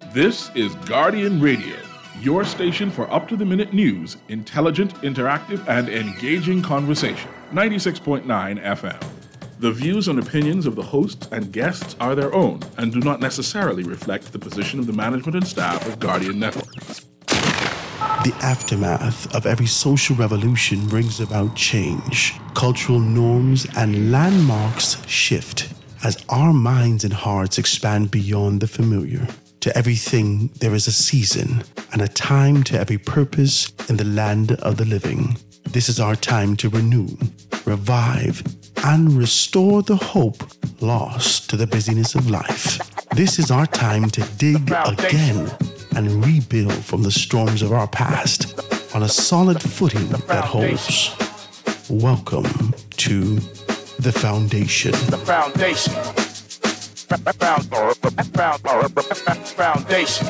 This is Guardian Radio, your station for up-to-the-minute news, intelligent, interactive, and engaging conversation. 96.9 FM. The views and opinions of the hosts and guests are their own and do not necessarily reflect the position of the management and staff of Guardian Network. The aftermath of every social revolution brings about change. Cultural norms and landmarks shift as our minds and hearts expand beyond the familiar. To everything, there is a season and a time to every purpose in the land of the living. This is our time to renew, revive, and restore the hope lost to the busyness of life. This is our time to dig again and rebuild from the storms of our past on a solid footing that holds. Welcome to The Foundation. The Foundation. Foundation.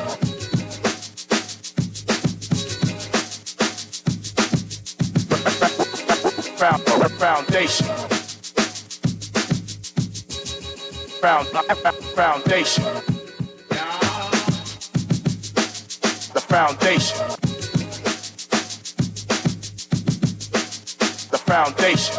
Foundation. Foundation. The Foundation. The Foundation.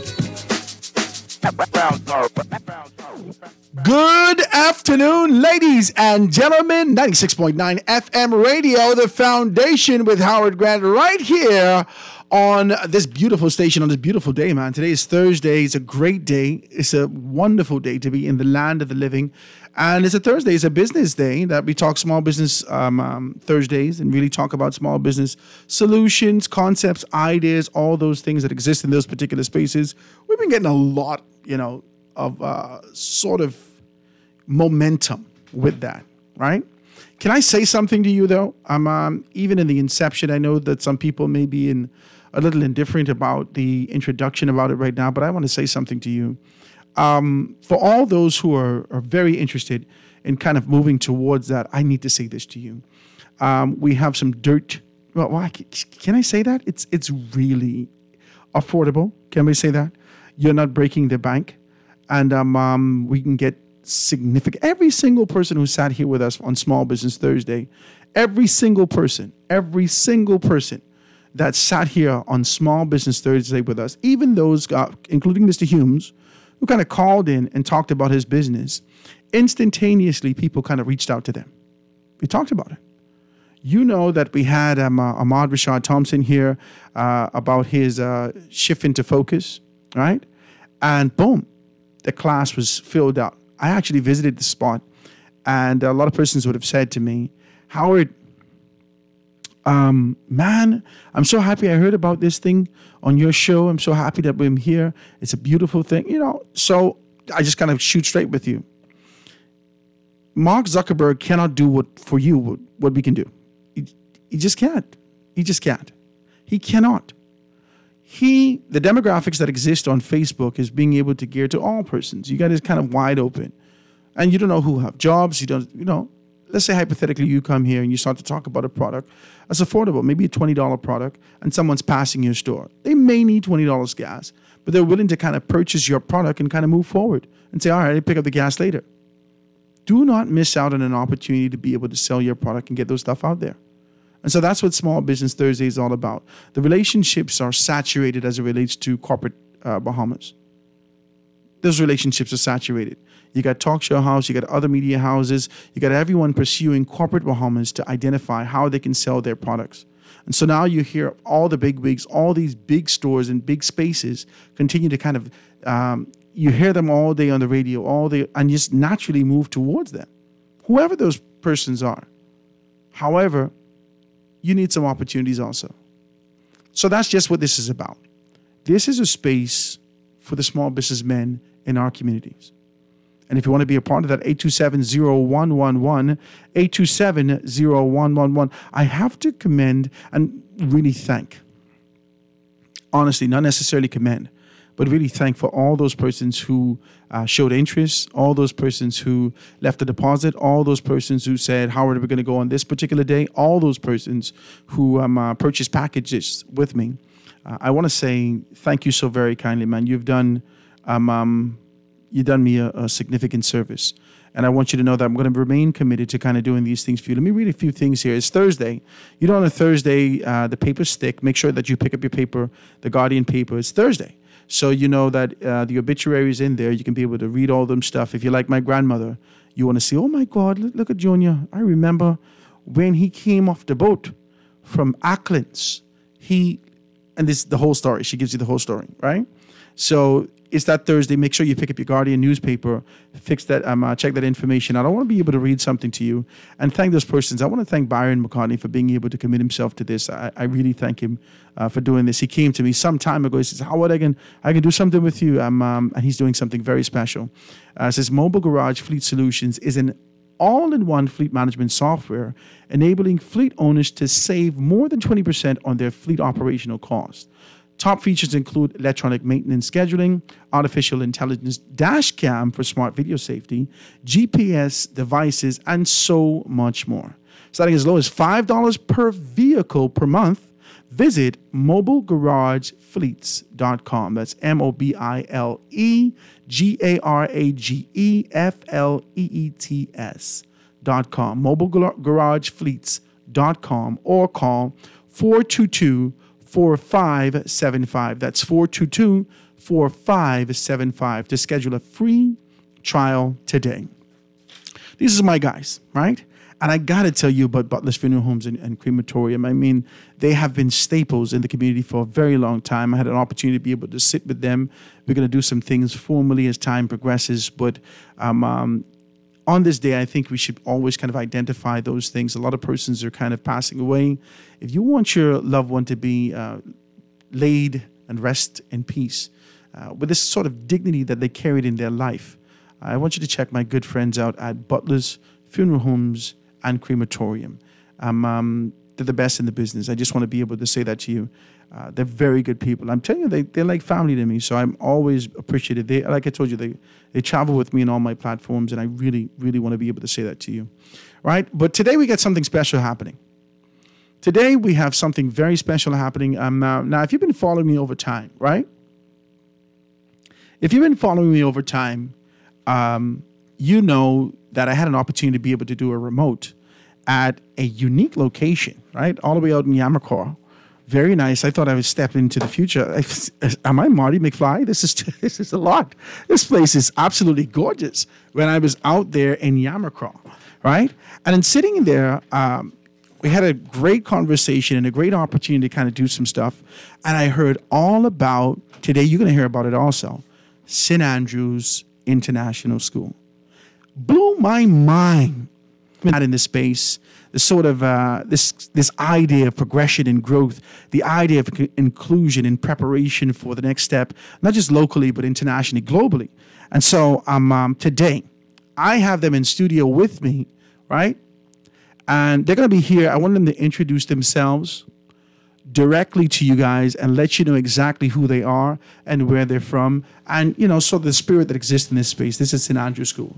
Good afternoon, ladies and gentlemen. 96.9 FM radio, The Foundation with Howard Grant right here on this beautiful station on this beautiful day, man. Today is Thursday. It's a great day. It's a wonderful day to be in the land of the living. And it's a Thursday. It's a business day that we talk small business Thursdays and really talk about small business solutions, concepts, ideas, all those things that exist in those particular spaces. We've been getting a lot, of sort of momentum with that, right? Can I say something to you, though? Even in the inception, I know that some people may be a little indifferent about the introduction about it right now, but I want to say something to you. For all those who are very interested in kind of moving towards that, I need to say this to you. We have some dirt. Well, can I say that? It's really affordable. Can we say that? You're not breaking the bank. And we can get significant. Every single person who sat here with us on Small Business Thursday, every single person that sat here on Small Business Thursday with us, even those, including Mr. Humes, who kind of called in and talked about his business, instantaneously people kind of reached out to them. We talked about it. You know that we had Ahmad Rashad Thompson here about his shift into focus, right? And boom, the class was filled out. I actually visited the spot, and a lot of persons would have said to me, Howard, man, I'm so happy I heard about this thing on your show. I'm so happy that I'm here. It's a beautiful thing, So I just kind of shoot straight with you. Mark Zuckerberg cannot do what we can do. He just can't. He just can't. He cannot. The demographics that exist on Facebook is being able to gear to all persons. You got it kind of wide open. And you don't know who have jobs. You don't, let's say hypothetically you come here and you start to talk about a product that's affordable, maybe a $20 product, and someone's passing your store. They may need $20 gas, but they're willing to kind of purchase your product and kind of move forward and say, all right, I'll pick up the gas later. Do not miss out on an opportunity to be able to sell your product and get those stuff out there. And so that's what Small Business Thursday is all about. The relationships are saturated as it relates to corporate Bahamas. Those relationships are saturated. You got Talk Show House, you got other media houses, you got everyone pursuing corporate Bahamas to identify how they can sell their products. And so now you hear all the big wigs, all these big stores and big spaces continue to kind of, you hear them all day on the radio, and just naturally move towards them, whoever those persons are. However, you need some opportunities also. So that's just what this is about. This is a space for the small businessmen in our communities. And if you want to be a part of that, 827-0111, 827-0111. I have to commend and really thank, honestly, not necessarily commend, but really thank for all those persons who showed interest, all those persons who left a deposit, all those persons who said, Howard, we're going to go on this particular day, all those persons who purchased packages with me. I want to say thank you so very kindly, man. You've done me a significant service. And I want you to know that I'm going to remain committed to kind of doing these things for you. Let me read a few things here. It's Thursday. You know, on a Thursday, the papers stick. Make sure that you pick up your paper, the Guardian paper. It's Thursday. So you know that the obituary is in there. You can be able to read all them stuff. If you're like my grandmother, you want to see, oh, my God, look at Junior. I remember when he came off the boat from Acklands. And this is the whole story. She gives you the whole story, right? So it's that Thursday. Make sure you pick up your Guardian newspaper, check that information out. I want to be able to read something to you and thank those persons. I want to thank Byron McCartney for being able to commit himself to this. I really thank him for doing this. He came to me some time ago. He says, Howard, I can do something with you. And he's doing something very special. It says Mobile Garage Fleet Solutions is an all-in-one fleet management software enabling fleet owners to save more than 20% on their fleet operational costs. Top features include electronic maintenance scheduling, artificial intelligence dash cam for smart video safety, GPS devices, and so much more. Starting as low as $5 per vehicle per month, visit mobilegaragefleets.com. That's mobilegaragefleets.com. mobilegaragefleets.com or call 422-4575. That's 422-4575 to schedule a free trial today. These are my guys, right? And I got to tell you about Butler's Funeral Homes and Crematorium. I mean, they have been staples in the community for a very long time. I had an opportunity to be able to sit with them. We're going to do some things formally as time progresses. But on this day, I think we should always kind of identify those things. A lot of persons are kind of passing away. If you want your loved one to be laid and rest in peace with this sort of dignity that they carried in their life, I want you to check my good friends out at Butler's Funeral Homes and Crematorium. They're the best in the business. I just want to be able to say that to you. They're very good people. I'm telling you, they're like family to me, so I'm always appreciative. Like I told you, they travel with me in all my platforms, and I really, really want to be able to say that to you. Right? But today we got something special happening. Today we have something very special happening. Now, if you've been following me over time, right? If you've been following me over time, you know that I had an opportunity to be able to do a remote at a unique location, right? All the way out in Yamaha. Very nice. I thought I was stepping into the future. Am I Marty McFly? This is a lot. This place is absolutely gorgeous. When I was out there in Yamaha, right? And in sitting there, we had a great conversation and a great opportunity to kind of do some stuff. And I heard all about, today you're going to hear about it also, St. Andrews International School. Blew my mind out in this space, the sort of this idea of progression and growth, the idea of inclusion and preparation for the next step, not just locally but internationally, globally. And so today, I have them in studio with me, right? And they're going to be here. I want them to introduce themselves directly to you guys and let you know exactly who they are and where they're from, and sort of the spirit that exists in this space. This is St. Andrews School.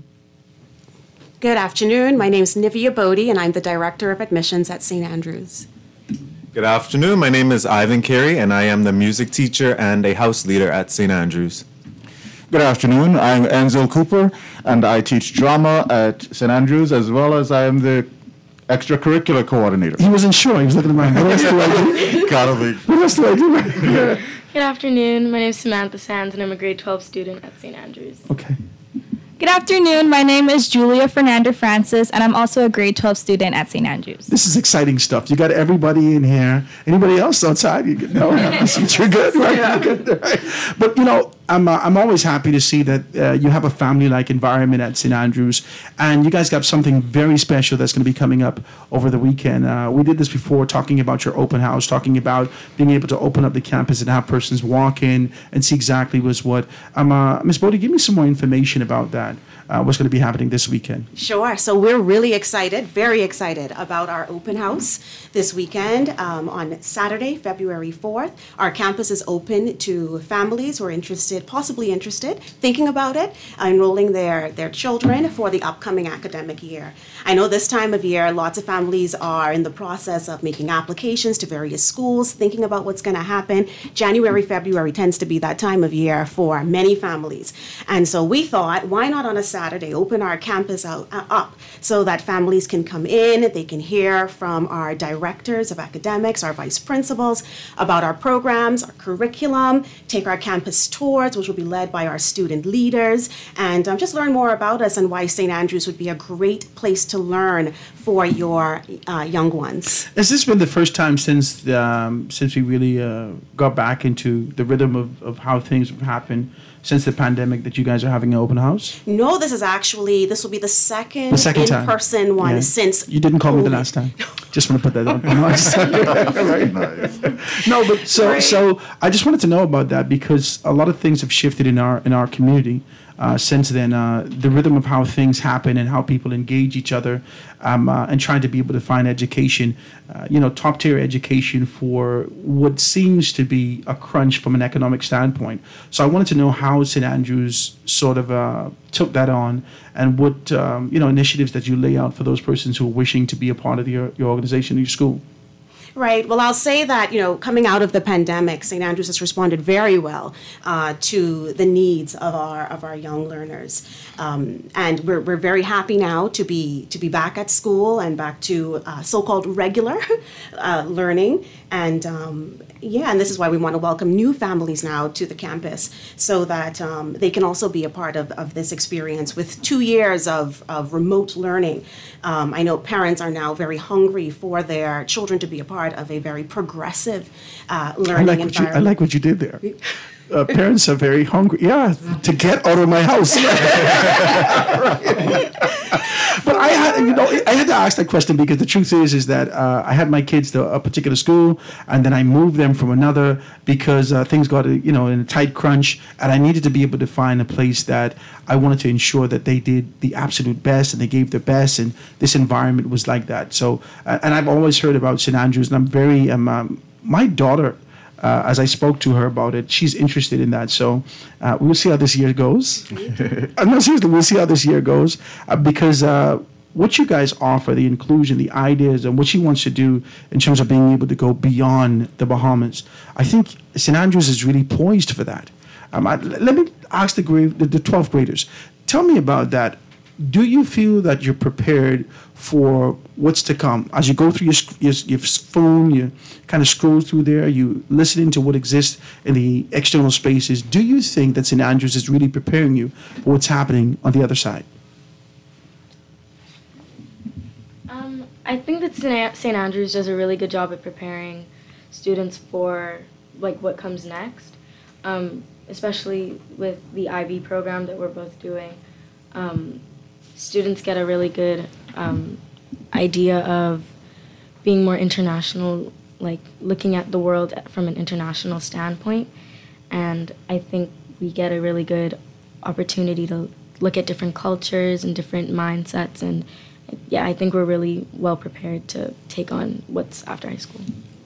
Good afternoon. My name is Nivea Bodie, and I'm the Director of Admissions at St. Andrews. Good afternoon. My name is Ivan Carey, and I am the music teacher and a house leader at St. Andrews. Good afternoon. I'm Enzel Cooper, and I teach drama at St. Andrews, as well as I am the extracurricular coordinator. He wasn't sure. He was looking at mine. What else do I do? Gotta be. What else do I do? Good afternoon. My name is Samantha Sands, and I'm a grade 12 student at St. Andrews. Okay. Good afternoon. My name is Julia Fernanda Francis, and I'm also a grade 12 student at St. Andrews. This is exciting stuff. You got everybody in here. Anybody else outside? You're good, right? Yeah. You're good, right? But I'm always happy to see that you have a family-like environment at St. Andrews, and you guys got something very special that's going to be coming up over the weekend. We did this before, talking about your open house, talking about being able to open up the campus and have persons walk in and see exactly what's what. Ms. Bodie, give me some more information about that. What's going to be happening this weekend? Sure. So we're really excited, very excited about our open house this weekend on Saturday, February 4th. Our campus is open to families who are interested interested, possibly interested, thinking about it, enrolling their children for the upcoming academic year. I know this time of year, lots of families are in the process of making applications to various schools, thinking about what's going to happen. January, February tends to be that time of year for many families. And so we thought, why not on a Saturday open our campus up so that families can come in, they can hear from our directors of academics, our vice principals, about our programs, our curriculum, take our campus tours, which will be led by our student leaders, and just learn more about us and why St. Andrews would be a great place to learn for your young ones. Has this been the first time since we really got back into the rhythm of how things have happened since the pandemic that you guys are having an open house? No, this will be the second in-person one since you didn't call me the last time. Just want to put that on. Right? Nice. No, but so I just wanted to know about that because a lot of things have shifted in our community since then. The rhythm of how things happen and how people engage each other, and trying to be able to find education, top tier education for what seems to be a crunch from an economic standpoint. So I wanted to know how St. Andrews sort of took that on, and what initiatives that you lay out for those persons who are wishing to be a part of your organization, your school. Right. Well, I'll say that, coming out of the pandemic, St. Andrews has responded very well to the needs of our young learners. And we're very happy now to be back at school and back to so-called regular learning. And and this is why we want to welcome new families now to the campus so that they can also be a part of this experience. With 2 years of remote learning, I know parents are now very hungry for their children to be a part of a very progressive learning environment. I like what you did there. Parents are very hungry. Yeah, to get out of my house. But I had to ask that question because the truth is that I had my kids to a particular school, and then I moved them from another because things got in a tight crunch, and I needed to be able to find a place that I wanted to ensure that they did the absolute best and they gave their best, and this environment was like that. So, and I've always heard about St. Andrews, and I'm very my daughter. As I spoke to her about it, she's interested in that. So we'll see how this year goes. No, seriously, we'll see how this year goes because what you guys offer, the inclusion, the ideas, and what she wants to do in terms of being able to go beyond the Bahamas, I think St. Andrews is really poised for that. Let me ask the 12th graders. Tell me about that. Do you feel that you're prepared for what's to come? As you go through your phone, you kind of scroll through there, you listen to what exists in the external spaces. Do you think that St. Andrews is really preparing you for what's happening on the other side? I think that St. Andrews does a really good job at preparing students for what comes next, especially with the IB program that we're both doing. Students get a really good idea of being more international, looking at the world from an international standpoint. And I think we get a really good opportunity to look at different cultures and different mindsets. And I think we're really well prepared to take on what's after high school.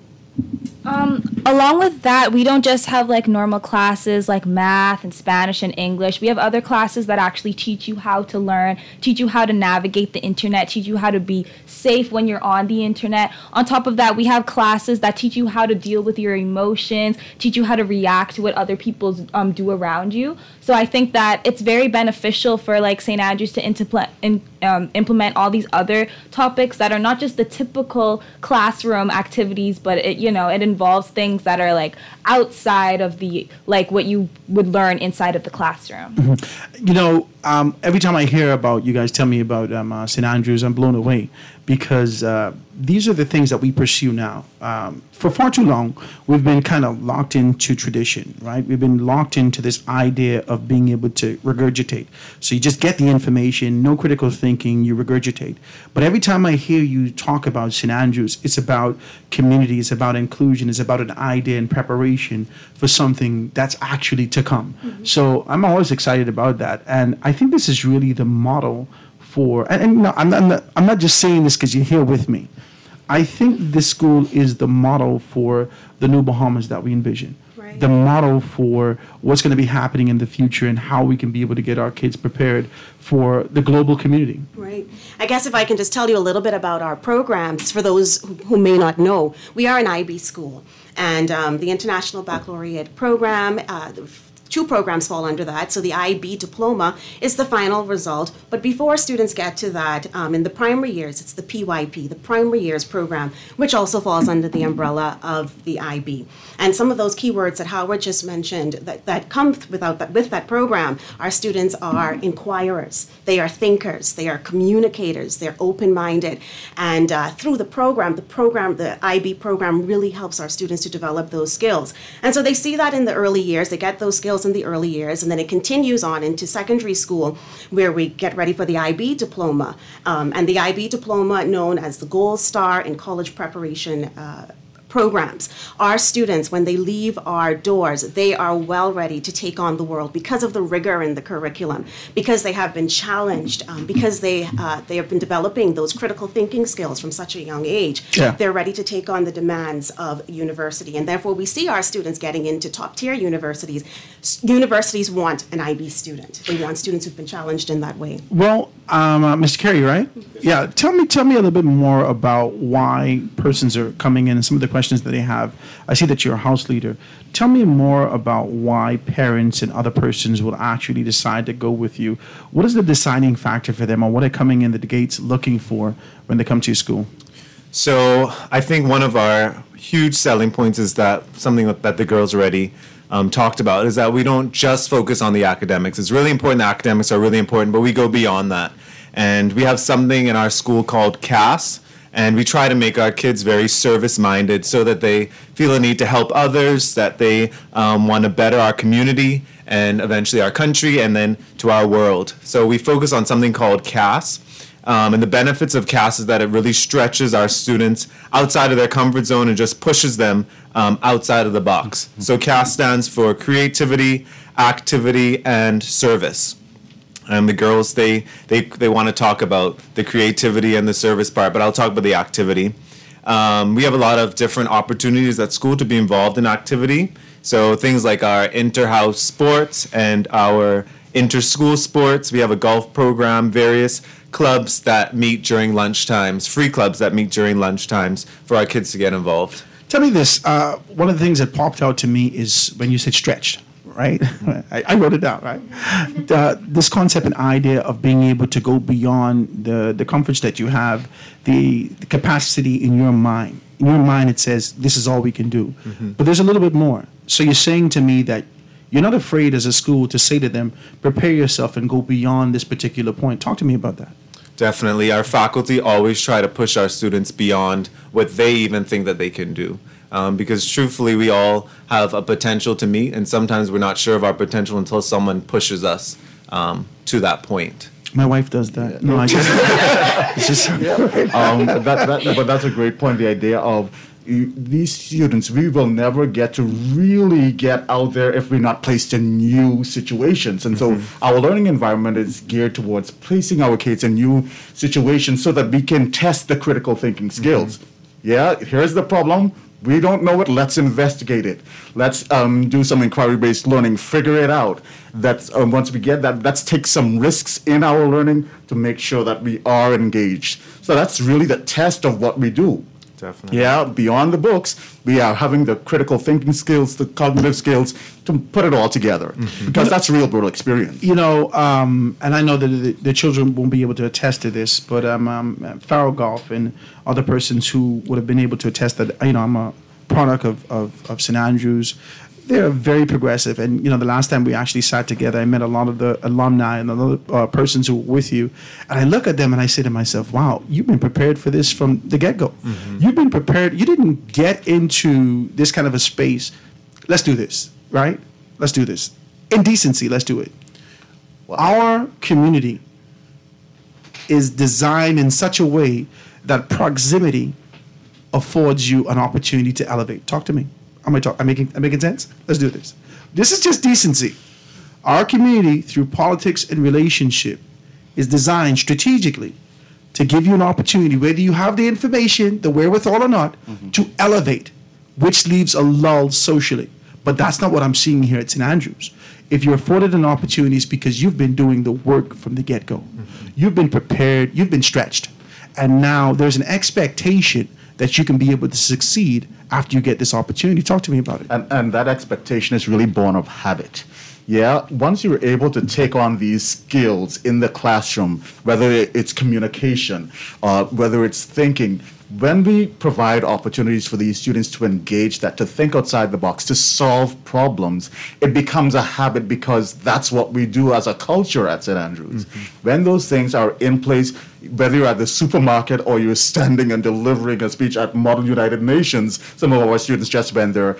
Along with that, we don't just have normal classes like math and Spanish and English. We have other classes that actually teach you how to learn, teach you how to navigate the internet, teach you how to be safe when you're on the internet. On top of that, we have classes that teach you how to deal with your emotions, teach you how to react to what other people do around you. So I think that it's very beneficial for St. Andrews to implement all these other topics that are not just the typical classroom activities, but it involves things that are outside of the what you would learn inside of the classroom. Mm-hmm. Every time I hear about you guys tell me about St. Andrews, I'm blown away because these are the things that we pursue now. For far too long, we've been kind of locked into tradition, right? We've been locked into this idea of being able to regurgitate. So you just get the information, no critical thinking, you regurgitate. But every time I hear you talk about St. Andrews, it's about community, it's about inclusion, it's about an idea and preparation for something that's actually to come. Mm-hmm. So I'm always excited about that. And I think this is really the model for, and no, I'm not just saying this because you're here with me. I think this school is the model for the new Bahamas that we envision. Right. the model for what's going to be happening in the future and how we can be able to get our kids prepared for the global community. Right. I guess if I can just tell you a little bit about our programs, for those who may not know, we are an IB school. And the International Baccalaureate program, two programs fall under that. So the IB diploma is the final result. But before students get to that, in the primary years, it's the PYP, the primary years program, which also falls under the umbrella of the IB. And some of those keywords that Howard just mentioned that come with that program, our students are inquirers, they are thinkers, they are communicators, they're open-minded. And through the IB program really helps our students to develop those skills. And so they see that in the early years, they get those skills in the early years, and then it continues on into secondary school where we get ready for the IB diploma. And the IB diploma, known as the Gold Star in College Preparation programs. Our students, when they leave our doors, they are well ready to take on the world because of the rigor in the curriculum, because they have been challenged, because they have been developing those critical thinking skills from such a young age. Yeah. They're ready to take on the demands of university. And therefore, we see our students getting into top-tier universities. Universities want an IB student. They want students who've been challenged in that way. Well, Mr. Carey, right? Yeah. Tell me a little bit more about why persons are coming in and some of the questions that they have. I see that you're a house leader. Tell me more about why parents and other persons will actually decide to go with you. What is the deciding factor for them, or what are coming in the gates looking for when they come to your school? So I think one of our huge selling points is that something that the girls already talked about is that we don't just focus on the academics. It's really important. The academics are really important, but we go beyond that. And we have something in our school called CAS, and we try to make our kids very service-minded so that they feel a need to help others, that they want to better our community and eventually our country and then to our world. So we focus on something called CAS. And the benefits of CAS is that it really stretches our students outside of their comfort zone and just pushes them outside of the box. So CAS stands for Creativity, Activity, and Service. And the girls, they want to talk about the creativity and the service part, but I'll talk about the activity. We have a lot of different opportunities at school to be involved in activity. So things like our inter-house sports and our inter-school sports. We have a golf program, various clubs that meet during lunchtimes, free clubs that meet during lunchtimes for our kids to get involved. Tell me this. One of the things that popped out to me is when you said stretched, right? I wrote it down, right? This concept and idea of being able to go beyond the comforts that you have, the capacity in your mind. In your mind, it says, this is all we can do. Mm-hmm. But there's a little bit more. So you're saying to me that you're not afraid as a school to say to them, prepare yourself and go beyond this particular point. Talk to me about that. Definitely. Our faculty always try to push our students beyond what they even think that they can do. Because truthfully, we all have a potential to meet, and sometimes we're not sure of our potential until someone pushes us to that point. My wife does that. No, I just... it's just but that's a great point, the idea of these students, we will never get to really get out there if we're not placed in new situations. And so our learning environment is geared towards placing our kids in new situations so that we can test the critical thinking skills. Yeah, here's the problem. We don't know it. Let's investigate it. Let's do some inquiry-based learning, figure it out. That's once we get that, let's take some risks in our learning to make sure that we are engaged. So that's really the test of what we do. Definitely. Yeah, beyond the books, we are having the critical thinking skills, the cognitive skills to put it all together. Because that's real world experience. You know, and I know that the children won't be able to attest to this, but Faro Golf and other persons who would have been able to attest that, you know, I'm a product of St. Andrews. They're very progressive, and you know, the last time we actually sat together, I met a lot of the alumni and other persons who were with you, and I look at them and I say to myself, "Wow, you've been prepared for this from the get-go. You've been prepared. You didn't get into this kind of a space. Let's do this, right? Let's do this. In decency, let's do it. Wow. Our community is designed in such a way that proximity affords you an opportunity to elevate. Talk to me. I'm making sense? Let's do this. This is just decency. Our community, through politics and relationship, is designed strategically to give you an opportunity, whether you have the information, the wherewithal or not, to elevate, which leaves a lull socially. But that's not what I'm seeing here at St. Andrews. If you're afforded an opportunity, it's because you've been doing the work from the get-go. You've been prepared, you've been stretched. And now there's an expectation that you can be able to succeed after you get this opportunity. Talk to me about it. And that expectation is really born of habit. Yeah, once you're able to take on these skills in the classroom, whether it's communication, whether it's thinking, when we provide opportunities for these students to engage that, to think outside the box, to solve problems, it becomes a habit because that's what we do as a culture at St. Andrews. When those things are in place, whether you're at the supermarket or you're standing and delivering a speech at Model United Nations, some of our students just went there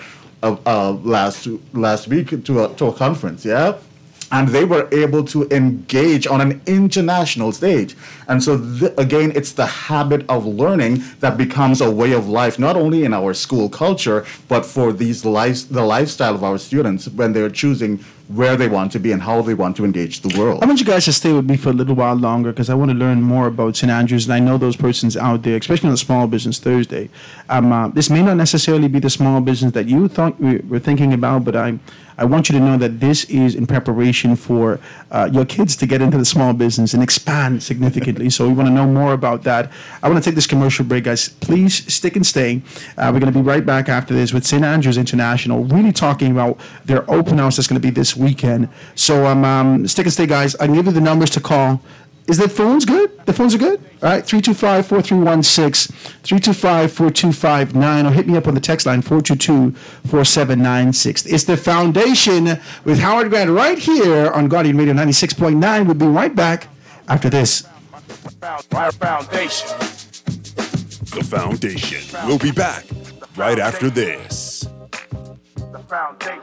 last week to a conference, yeah? And they were able to engage on an international stage. And so, again, it's the habit of learning that becomes a way of life, not only in our school culture, but for the lifestyle of our students when they're choosing where they want to be and how they want to engage the world. I want you guys to stay with me for a little while longer because I want to learn more about St. Andrews, and I know those persons out there, especially on the Small Business Thursday. This may not necessarily be the small business that you thought we were thinking about, but I want you to know that this is in preparation for your kids to get into the small business and expand significantly. So we want to know more about that. I want to take this commercial break, guys. Please stick and stay. We're going to be right back after this with St. Andrews International, really talking about their open house that's going to be this weekend. So stick and stay, guys. I can give you the numbers to call. Is the phones good? The phones are good? All right, 325-4316, 325-4259, or hit me up on the text line, 422-4796. It's The Foundation with Howard Grant right here on Guardian Radio 96.9. We'll be right back after this. Foundation. The Foundation. We'll be back right after this. The Foundation.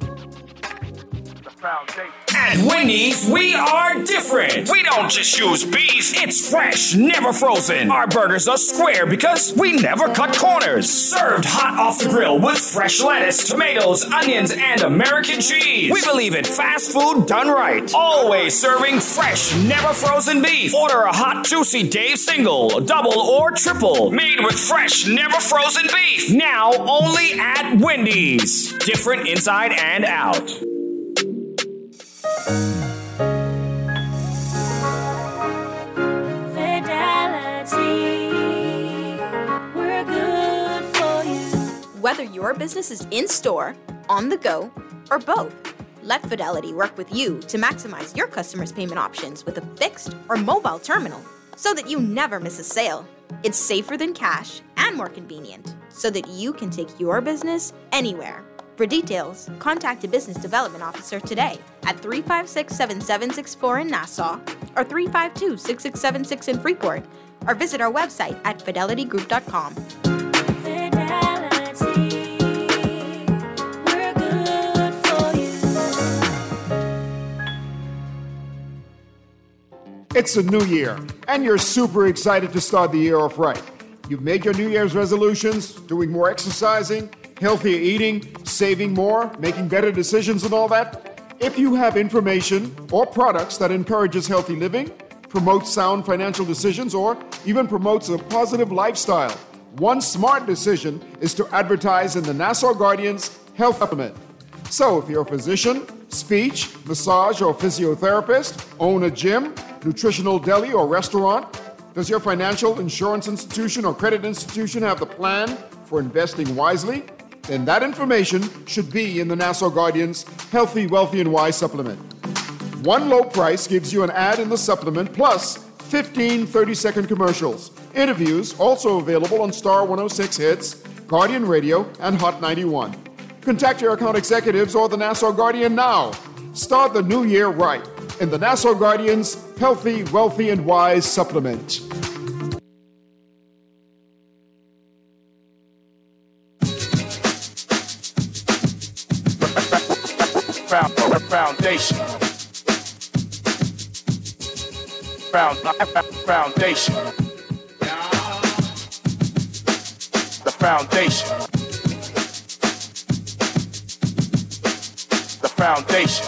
At Wendy's, we are different. We don't just use beef. It's fresh, never frozen. Our burgers are square because we never cut corners. Served hot off the grill with fresh lettuce, tomatoes, onions, and American cheese. We believe in fast food done right. Always serving fresh, never frozen beef. Order a hot, juicy Dave single, double, or triple. Made with fresh, never frozen beef. Now only at Wendy's. Different inside and out. We're good for you. Whether your business is in store, on the go, or both, let Fidelity work with you to maximize your customers' payment options with a fixed or mobile terminal so that you never miss a sale. It's safer than cash and more convenient so that you can take your business anywhere. For details, contact a business development officer today at 356-7764 in Nassau or 352-6676 in Freeport, or visit our website at fidelitygroup.com. Fidelity, we're good for you. It's a new year, and you're super excited to start the year off right. You've made your New Year's resolutions, doing more exercising, healthier eating, saving more, making better decisions and all that. If you have information or products that encourages healthy living, promotes sound financial decisions, or even promotes a positive lifestyle, one smart decision is to advertise in the Nassau Guardian's Health Supplement. So if you're a physician, speech, massage, or physiotherapist, own a gym, nutritional deli, or restaurant, does your financial, insurance institution, or credit institution have the plan for investing wisely? Then that information should be in the Nassau Guardian's Healthy, Wealthy, and Wise supplement. One low price gives you an ad in the supplement plus 15 30-second commercials. Interviews also available on Star 106 Hits, Guardian Radio, and Hot 91. Contact your account executives or the Nassau Guardian now. Start the new year right in the Nassau Guardian's Healthy, Wealthy, and Wise supplement. Foundation. Foundation. The foundation. The foundation.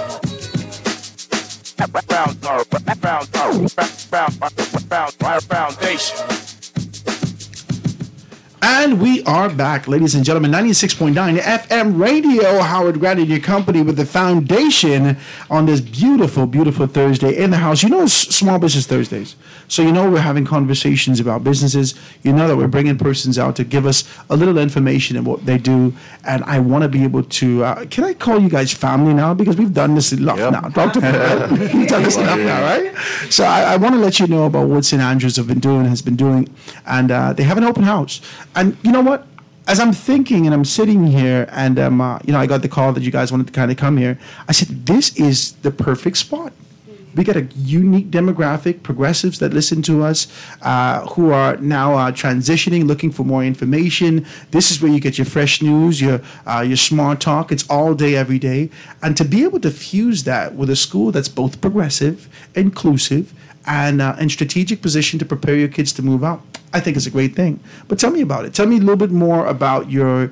Foundation. And we are back, ladies and gentlemen. 96.9 FM radio. Howard Grant in your company with the foundation on this beautiful, beautiful Thursday in the house. You know, it's Small Business Thursdays. So you know we're having conversations about businesses. You know that we're bringing persons out to give us a little information on what they do. And I want to be able to, can I call you guys family now? Because we've done this enough now. Dr. We've done this enough now, right? So I want to let you know about what St. Andrews has been doing. And they have an open house. And you know what? As I'm thinking and I'm sitting here and, I got the call that you guys wanted to kind of come here. I said, this is the perfect spot. We got a unique demographic, progressives that listen to us, who are now transitioning, looking for more information. This is where you get your fresh news, your smart talk. It's all day, every day. And to be able to fuse that with a school that's both progressive, inclusive, and in strategic position to prepare your kids to move out, I think it's a great thing. But tell me about it. Tell me a little bit more about your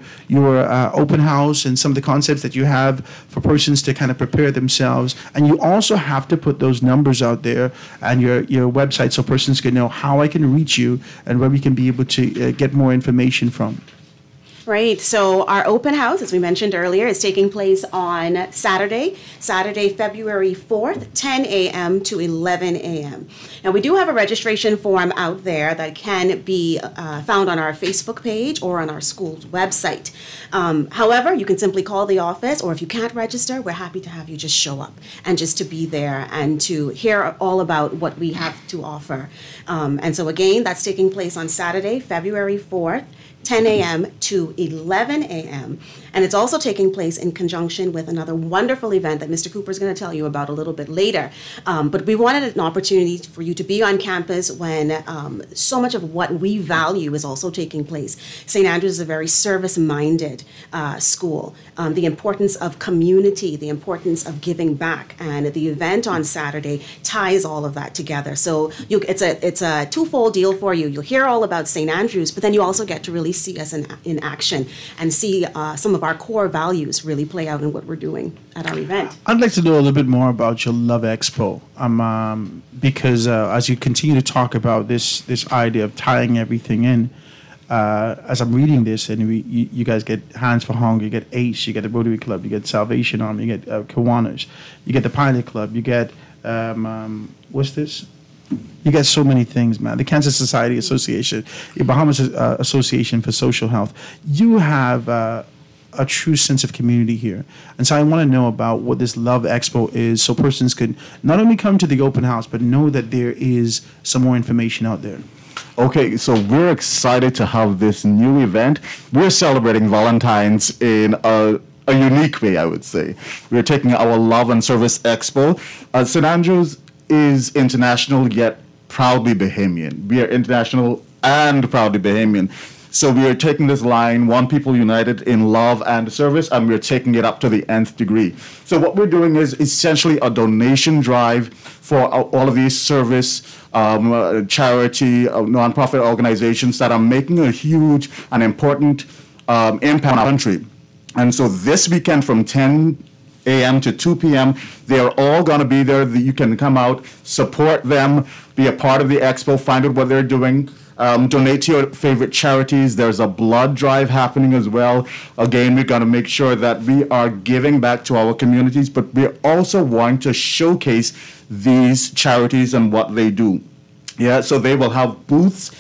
open house and some of the concepts that you have for persons to kind of prepare themselves. And you also have to put those numbers out there and your website so persons can know how I can reach you and where we can be able to get more information from. Right. So our open house, as we mentioned earlier, is taking place on Saturday, February 4th, 10 a.m. to 11 a.m. Now, we do have a registration form out there that can be found on our Facebook page or on our school's website. However, you can simply call the office, or if you can't register, we're happy to have you just show up and just to be there and to hear all about what we have to offer. And so, again, that's taking place on Saturday, February 4th, 10 a.m. to 11 a.m. And it's also taking place in conjunction with another wonderful event that Mr. Cooper is going to tell you about a little bit later. But we wanted an opportunity for you to be on campus when so much of what we value is also taking place. St. Andrews is a very service-minded school. The importance of community, the importance of giving back, and the event on Saturday ties all of that together. So it's a twofold deal for you. You'll hear all about St. Andrews, but then you also get to really see us in action and see some of our core values really play out in what we're doing at our event. I'd like to know a little bit more about your Love Expo, because as you continue to talk about this idea of tying everything in, as I'm reading this, and you guys get Hands for Hunger, you get ACE, you get the Rotary Club, you get Salvation Army, you get Kiwanis, you get the Pilot Club, you get what's this? You get so many things, man. The Kansas Society Association, the Bahamas Association for Social Health. You have a true sense of community here. And so I want to know about what this Love Expo is so persons could not only come to the open house, but know that there is some more information out there. Okay, so we're excited to have this new event. We're celebrating Valentine's in a unique way, I would say. We're taking our Love and Service Expo. St. Andrews is international, yet proudly Bahamian. We are international and proudly Bahamian. So we are taking this line, One People United in Love and Service, and we're taking it up to the nth degree. So what we're doing is essentially a donation drive for all of these service, charity, nonprofit organizations that are making a huge and important impact on our country. And so this weekend from 10 a.m. to 2 p.m. They're all going to be there. You can come out, support them, be a part of the expo, find out what they're doing, donate to your favorite charities. There's a blood drive happening as well. Again, we're going to make sure that we are giving back to our communities, but we're also wanting to showcase these charities and what they do. Yeah, so they will have booths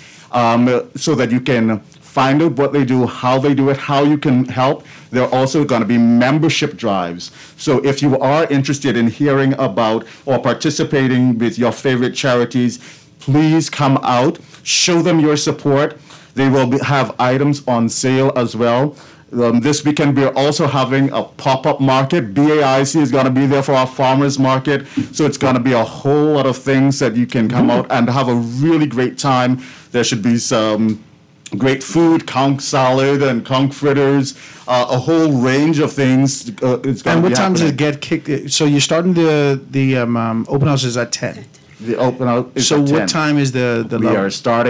so that you can find out what they do, how they do it, how you can help. There are also going to be membership drives. So if you are interested in hearing about or participating with your favorite charities, please come out, show them your support. They will have items on sale as well. This weekend, we're also having a pop-up market. BAIC is going to be there for our farmers market. So it's going to be a whole lot of things that you can come out and have a really great time. There should be some great food, conch salad and conch fritters, a whole range of things. And what time does it get kicked? So you're starting the open house is at 10. The open house is at 10. So at 10. what time is the We are starting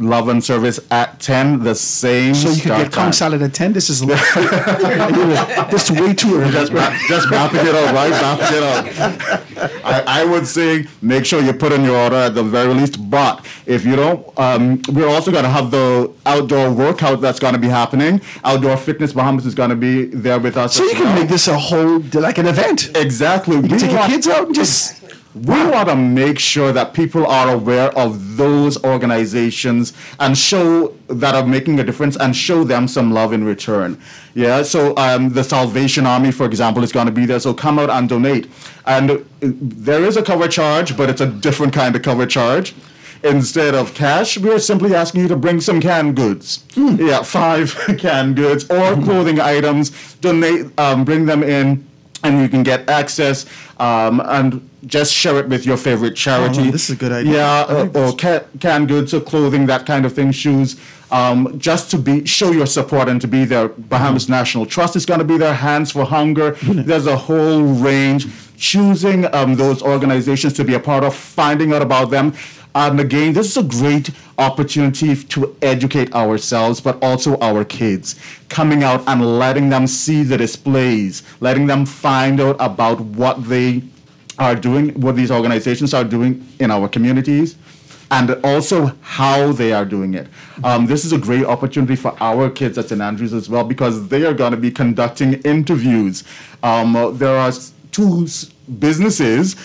love and service at 10, the same. So you could start get conch time. salad at 10. This is this is way too early. Just wrapping it up, right? Wrapping it up. I would say make sure you put in your order at the very least. But if you don't, we're also going to have the outdoor workout that's going to be happening. Outdoor Fitness Bahamas is going to be there with us. So you can make this a whole, like an event. Exactly. You can take your kids out and just... We want to make sure that people are aware of those organizations and show that are making a difference and show them some love in return. Yeah, so the Salvation Army, for example, is going to be there. So come out and donate. And there is a cover charge, but it's a different kind of cover charge. Instead of cash, we're simply asking you to bring some canned goods. Yeah, 5 canned goods or clothing items. Donate, bring them in, and you can get access and just share it with your favorite charity. This is a good idea. Yeah, or canned goods or clothing, that kind of thing, shoes. Just to show your support and to be there. Bahamas National Trust is going to be there. Hands for Hunger. There's a whole range. Choosing those organizations to be a part of, finding out about them. And again, this is a great opportunity to educate ourselves, but also our kids. Coming out and letting them see the displays, letting them find out about what they are doing, what these organizations are doing in our communities, and also how they are doing it. This is a great opportunity for our kids at St. Andrews as well, because they are going to be conducting interviews. There are 2 businesses,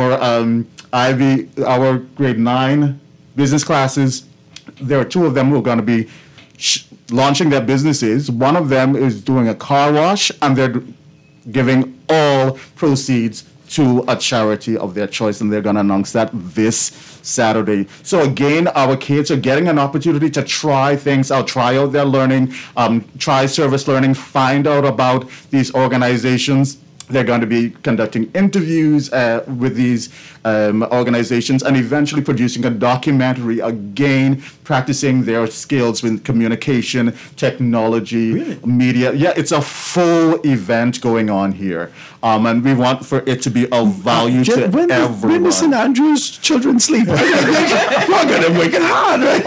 our grade 9 business classes. There are 2 of them who are going to be launching their businesses. One of them is doing a car wash, and they're giving all proceeds to a charity of their choice, and they're going to announce that this Saturday. So again, our kids are getting an opportunity to try things out, try out their learning, try service learning, find out about these organizations. They're going to be conducting interviews with these organizations and eventually producing a documentary, again, practicing their skills with communication, technology, media. Yeah, it's a full event going on here. And we want for it to be of value to everyone. When does St. Andrews children sleep? We're going to make it hard, right?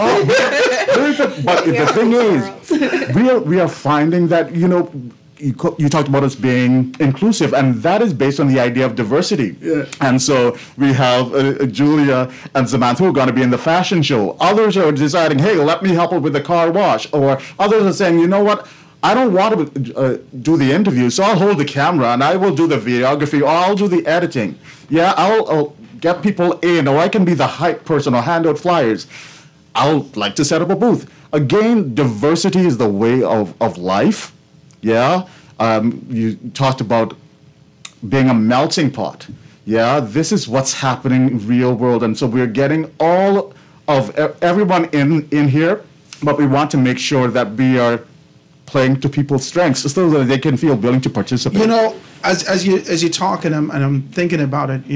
But the thing is, we are finding that, you talked about us being inclusive, and that is based on the idea of diversity. Yeah. And so we have Julia and Samantha who are going to be in the fashion show. Others are deciding, hey, let me help with the car wash. Or others are saying, you know what? I don't want to do the interview, so I'll hold the camera and I will do the videography, or I'll do the editing. Yeah, I'll get people in, or I can be the hype person or hand out flyers. I'll like to set up a booth. Again, diversity is the way of life. Yeah, you talked about being a melting pot. Yeah, this is what's happening in real world. And so we're getting all of everyone in here, but we want to make sure that we are playing to people's strengths so that they can feel willing to participate. As you're talking, and I'm thinking about it,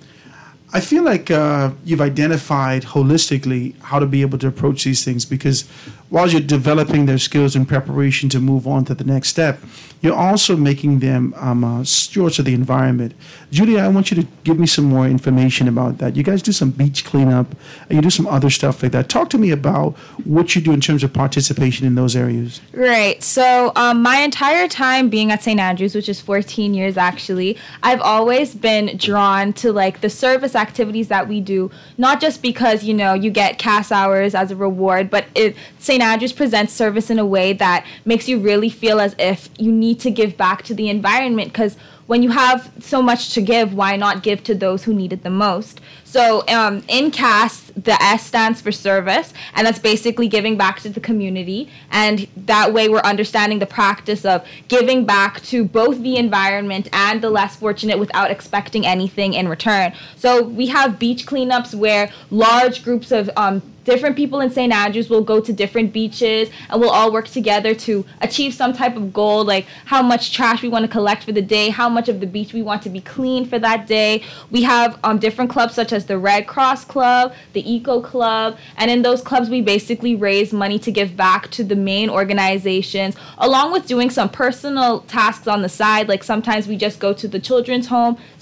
I feel like you've identified holistically how to be able to approach these things, because while you're developing their skills in preparation to move on to the next step, you're also making them stewards of the environment. Julia, I want you to give me some more information about that. You guys do some beach cleanup, and you do some other stuff like that. Talk to me about what you do in terms of participation in those areas. Right. So my entire time being at St. Andrews, which is 14 years actually, I've always been drawn to the service activities that we do, not just because, you get CAS hours as a reward, but St. Andrews presents service in a way that makes you really feel as if you need to give back to the environment, because when you have so much to give, why not give to those who need it the most? So in CAS, the S stands for service, and that's basically giving back to the community. And that way we're understanding the practice of giving back to both the environment and the less fortunate without expecting anything in return. So we have beach cleanups where large groups of different people in St. Andrews will go to different beaches, and we'll all work together to achieve some type of goal, like how much trash we want to collect for the day, how much of the beach we want to be clean for that day. We have different clubs such as the Red Cross Club, the Eco Club, and in those clubs we basically raise money to give back to the main organizations, along with doing some personal tasks on the side. Like sometimes we just go to the children's home,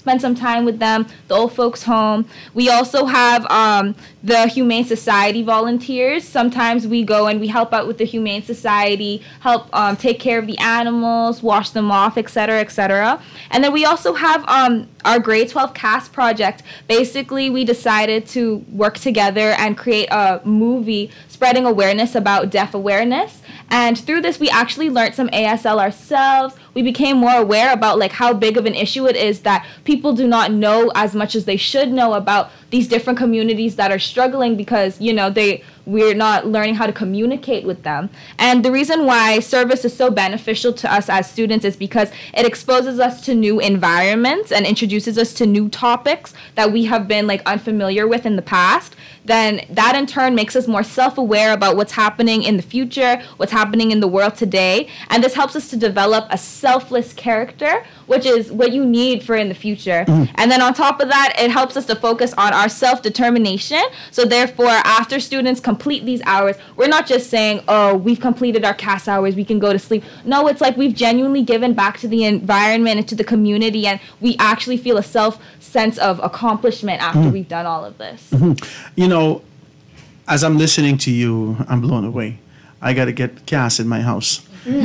spend some time with them, the old folks home. We also have the Humane Society volunteers. Sometimes we go and we help out with the Humane Society, help take care of the animals, wash them off, etc., etc. And then we also have our grade 12 cast project. Basically, we decided to work together and create a movie spreading awareness about deaf awareness. And through this, we actually learned some ASL ourselves. We became more aware about like how big of an issue it is that people do not know as much as they should know about these different communities that are struggling because, you know, we're not learning how to communicate with them. And the reason why service is so beneficial to us as students is because it exposes us to new environments and introduces us to new topics that we have been like unfamiliar with in the past. Then that in turn makes us more self-aware about what's happening in the future, what's happening in the world today. And this helps us to develop a selfless character, which is what you need for in the future. And then on top of that, it helps us to focus on our self-determination. So therefore, after students complete these hours, we're not just saying, oh, we've completed our CAS hours, we can go to sleep. No, it's like we've genuinely given back to the environment and to the community, and we actually feel a sense of accomplishment after we've done all of this. You know, as I'm listening to you, I'm blown away. I got to get CAS in my house.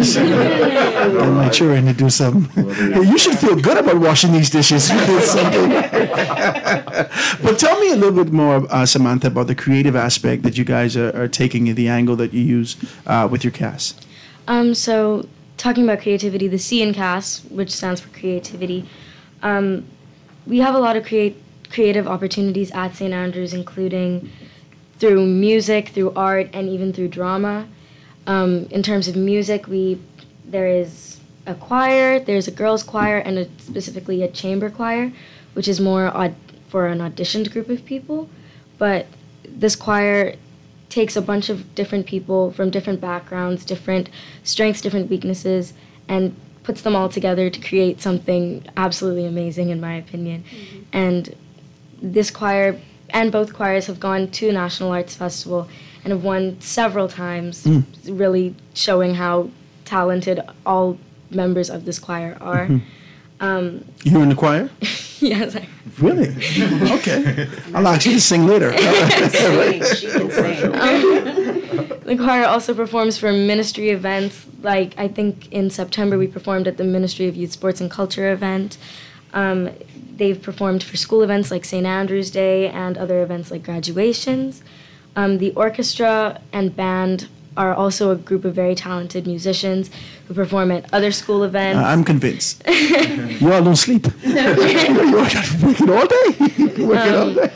Get my children to do something. Hey, you should feel good about washing these dishes. You did something. But tell me a little bit more, Samantha, about the creative aspect that you guys are taking, the angle that you use with your CAS. So talking about creativity, the C in CAS, which stands for creativity, we have a lot of creative opportunities at St. Andrews, including through music, through art, and even through drama. In terms of music, there is a choir, there's a girls' choir, and specifically a chamber choir, which is more for an auditioned group of people. But this choir takes a bunch of different people from different backgrounds, different strengths, different weaknesses, and puts them all together to create something absolutely amazing, in my opinion. And this choir and both choirs have gone to National Arts Festival and have won several times, really showing how talented all members of this choir are. You're in the choir? Yes. Really? Okay. I'll ask you to sing later. She can sing. The choir also performs for ministry events. Like, I think in September we performed at the Ministry of Youth, Sports and Culture event. They've performed for school events like St. Andrew's Day and other events like graduations. The orchestra and band are also a group of very talented musicians who perform at other school events. I'm convinced. You all don't sleep. You're working all day.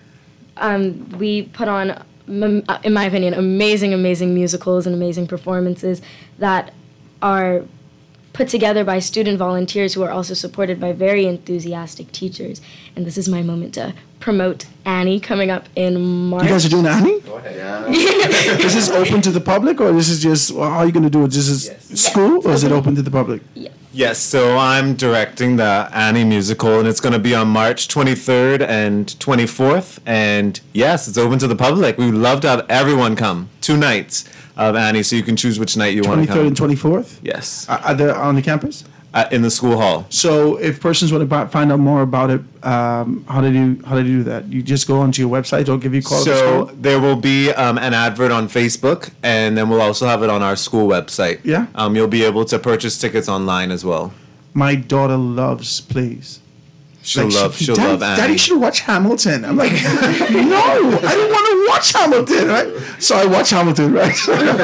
We put on, in my opinion, amazing musicals and amazing performances that are put together by student volunteers who are also supported by very enthusiastic teachers. And this is my moment to promote Annie coming up in March. You guys are doing Annie? Go ahead. Yeah. Is this open to the public, or this is just, well, how are you going to do it? This is school, or is it open to the public? Yes, so I'm directing the Annie musical, and it's going to be on March 23rd and 24th. And yes, it's open to the public. We would love to have everyone come. 2 nights of Annie, so you can choose which night you want to come. 23rd and 24th? Yes. Are they on the campus? In the school hall. So if persons want to find out more about it, how do you do that? You just go onto your website, or give you a call? So there will be an advert on Facebook, and then we'll also have it on our school website. Yeah. You'll be able to purchase tickets online as well. My daughter loves plays. She'll love Annie. Daddy should watch Hamilton. I'm like, no, I don't want to watch Hamilton, right? So I watch Hamilton, right?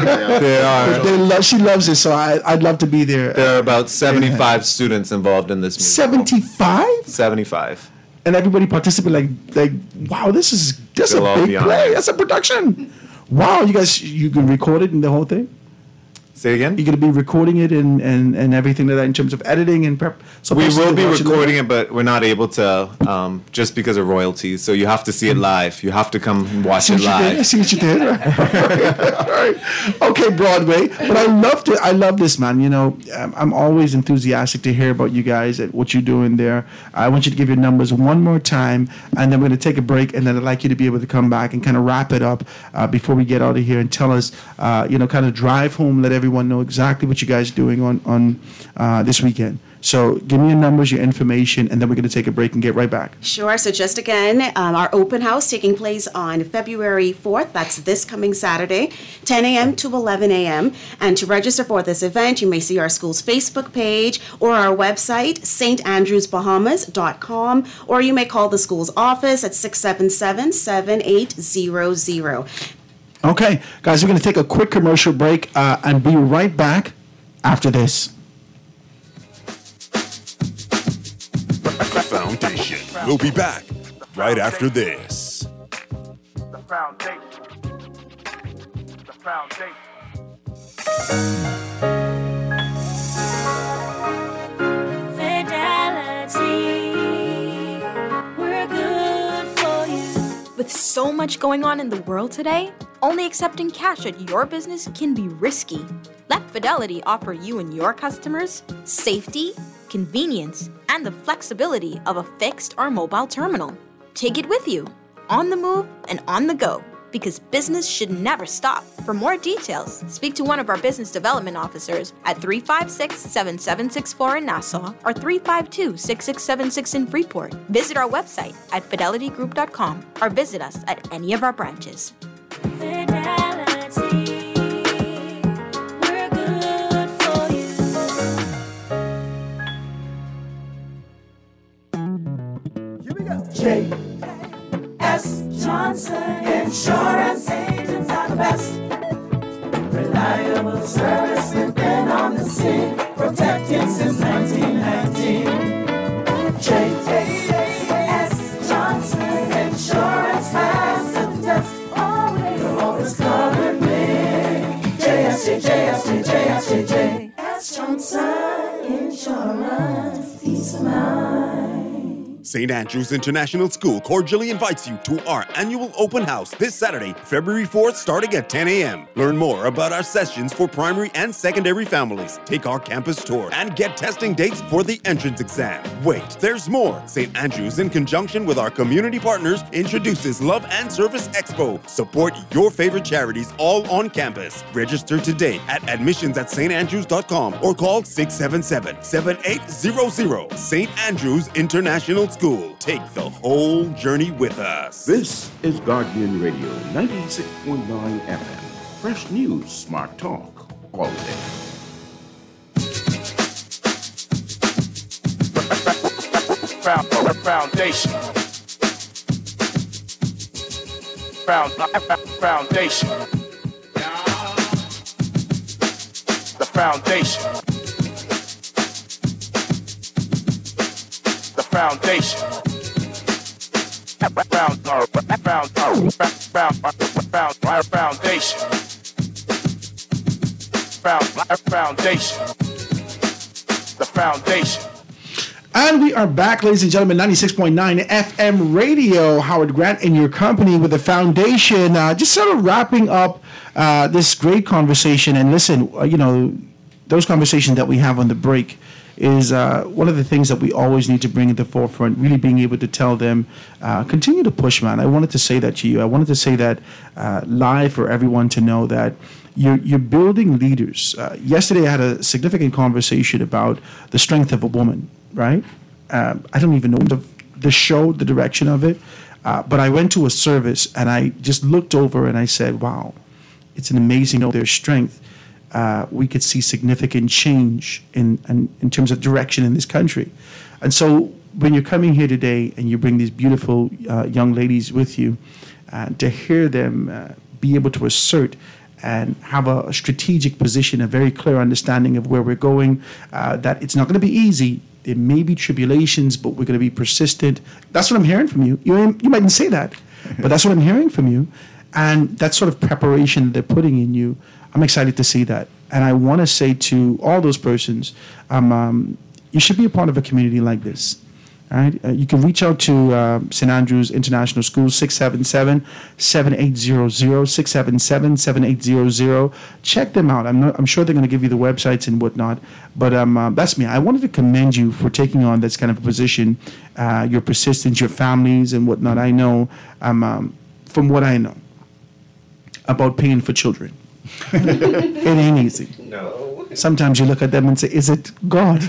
She loves it, so I'd love to be there. There are about 75 students involved in this musical. 75? 75. And everybody participate like, wow, this is a big play. That's a production. Wow, you can record it and the whole thing? Say again? You're going to be recording it and everything like that in terms of editing and prep? So we will be recording it, but we're not able to just because of royalties. So you have to see it live. You have to come and watch it live. I see what you did. All right. Okay, Broadway. But I love this, man. You know, I'm always enthusiastic to hear about you guys and what you're doing there. I want you to give your numbers one more time, and then we're going to take a break, and then I'd like you to be able to come back and kind of wrap it up before we get out of here and tell us, kind of drive home, let everyone know exactly what you guys are doing on this weekend. So give me your numbers, your information, and then we're going to take a break and get right back. Sure. So just again, our open house taking place on February 4th. That's this coming Saturday, 10 a.m. to 11 a.m. And to register for this event, you may see our school's Facebook page or our website, standrewsbahamas.com, or you may call the school's office at 677-7800. Okay, guys, we're going to take a quick commercial break and be right back after this. Foundation. We'll be back right after this. The foundation. The foundation. Fidelity, we're good for you. With so much going on in the world today, only accepting cash at your business can be risky. Let Fidelity offer you and your customers safety, convenience, and the flexibility of a fixed or mobile terminal. Take it with you, on the move and on the go, because business should never stop. For more details, speak to one of our business development officers at 356-7764 in Nassau or 352-6676 in Freeport. Visit our website at fidelitygroup.com or visit us at any of our branches. Fidelity, we're good for you. Here we go. J.S. Johnson Insurance agents are the best. Reliable service, we've been on the scene, protecting since 1919. J.S. Johnson Insurance has the test. You'll always cover me. J.S. Johnson Insurance, peace of mind. St. Andrews International School cordially invites you to our annual open house this Saturday, February 4th, starting at 10 a.m. Learn more about our sessions for primary and secondary families. Take our campus tour and get testing dates for the entrance exam. Wait, there's more. St. Andrews, in conjunction with our community partners, introduces Love and Service Expo. Support your favorite charities all on campus. Register today at admissions@standrews.com or call 677-7800. St. Andrews International School. Take the whole journey with us. This is Guardian Radio 96.9 FM. Fresh news, smart talk, all day. Foundation. Foundation. The foundation. The foundation. Foundation. The foundation. And we are back, ladies and gentlemen, 96.9 FM radio. Howard Grant in your company with the foundation. Just sort of wrapping up this great conversation. And listen, those conversations that we have on the break is one of the things that we always need to bring at the forefront, really being able to tell them, continue to push, man. I wanted to say that to you. I wanted to say that live for everyone to know that you're building leaders. Yesterday, I had a significant conversation about the strength of a woman, right? I don't even know the show, the direction of it, but I went to a service and I just looked over and I said, wow, it's an amazing, their strength. We could see significant change in terms of direction in this country. And so when you're coming here today and you bring these beautiful young ladies with you, to hear them be able to assert and have a strategic position, a very clear understanding of where we're going, that it's not going to be easy. There may be tribulations, but we're going to be persistent. That's what I'm hearing from you. You mightn't say that, but that's what I'm hearing from you. And that sort of preparation they're putting in you, I'm excited to see that. And I want to say to all those persons, you should be a part of a community like this. All right? You can reach out to St. Andrews International School, 677-7800, 677-7800. Check them out. I'm sure they're going to give you the websites and whatnot. But that's me. I wanted to commend you for taking on this kind of a position, your persistence, your families and whatnot. I know, from what I know about paying for children, it ain't easy. No. Sometimes you look at them and say, is it God?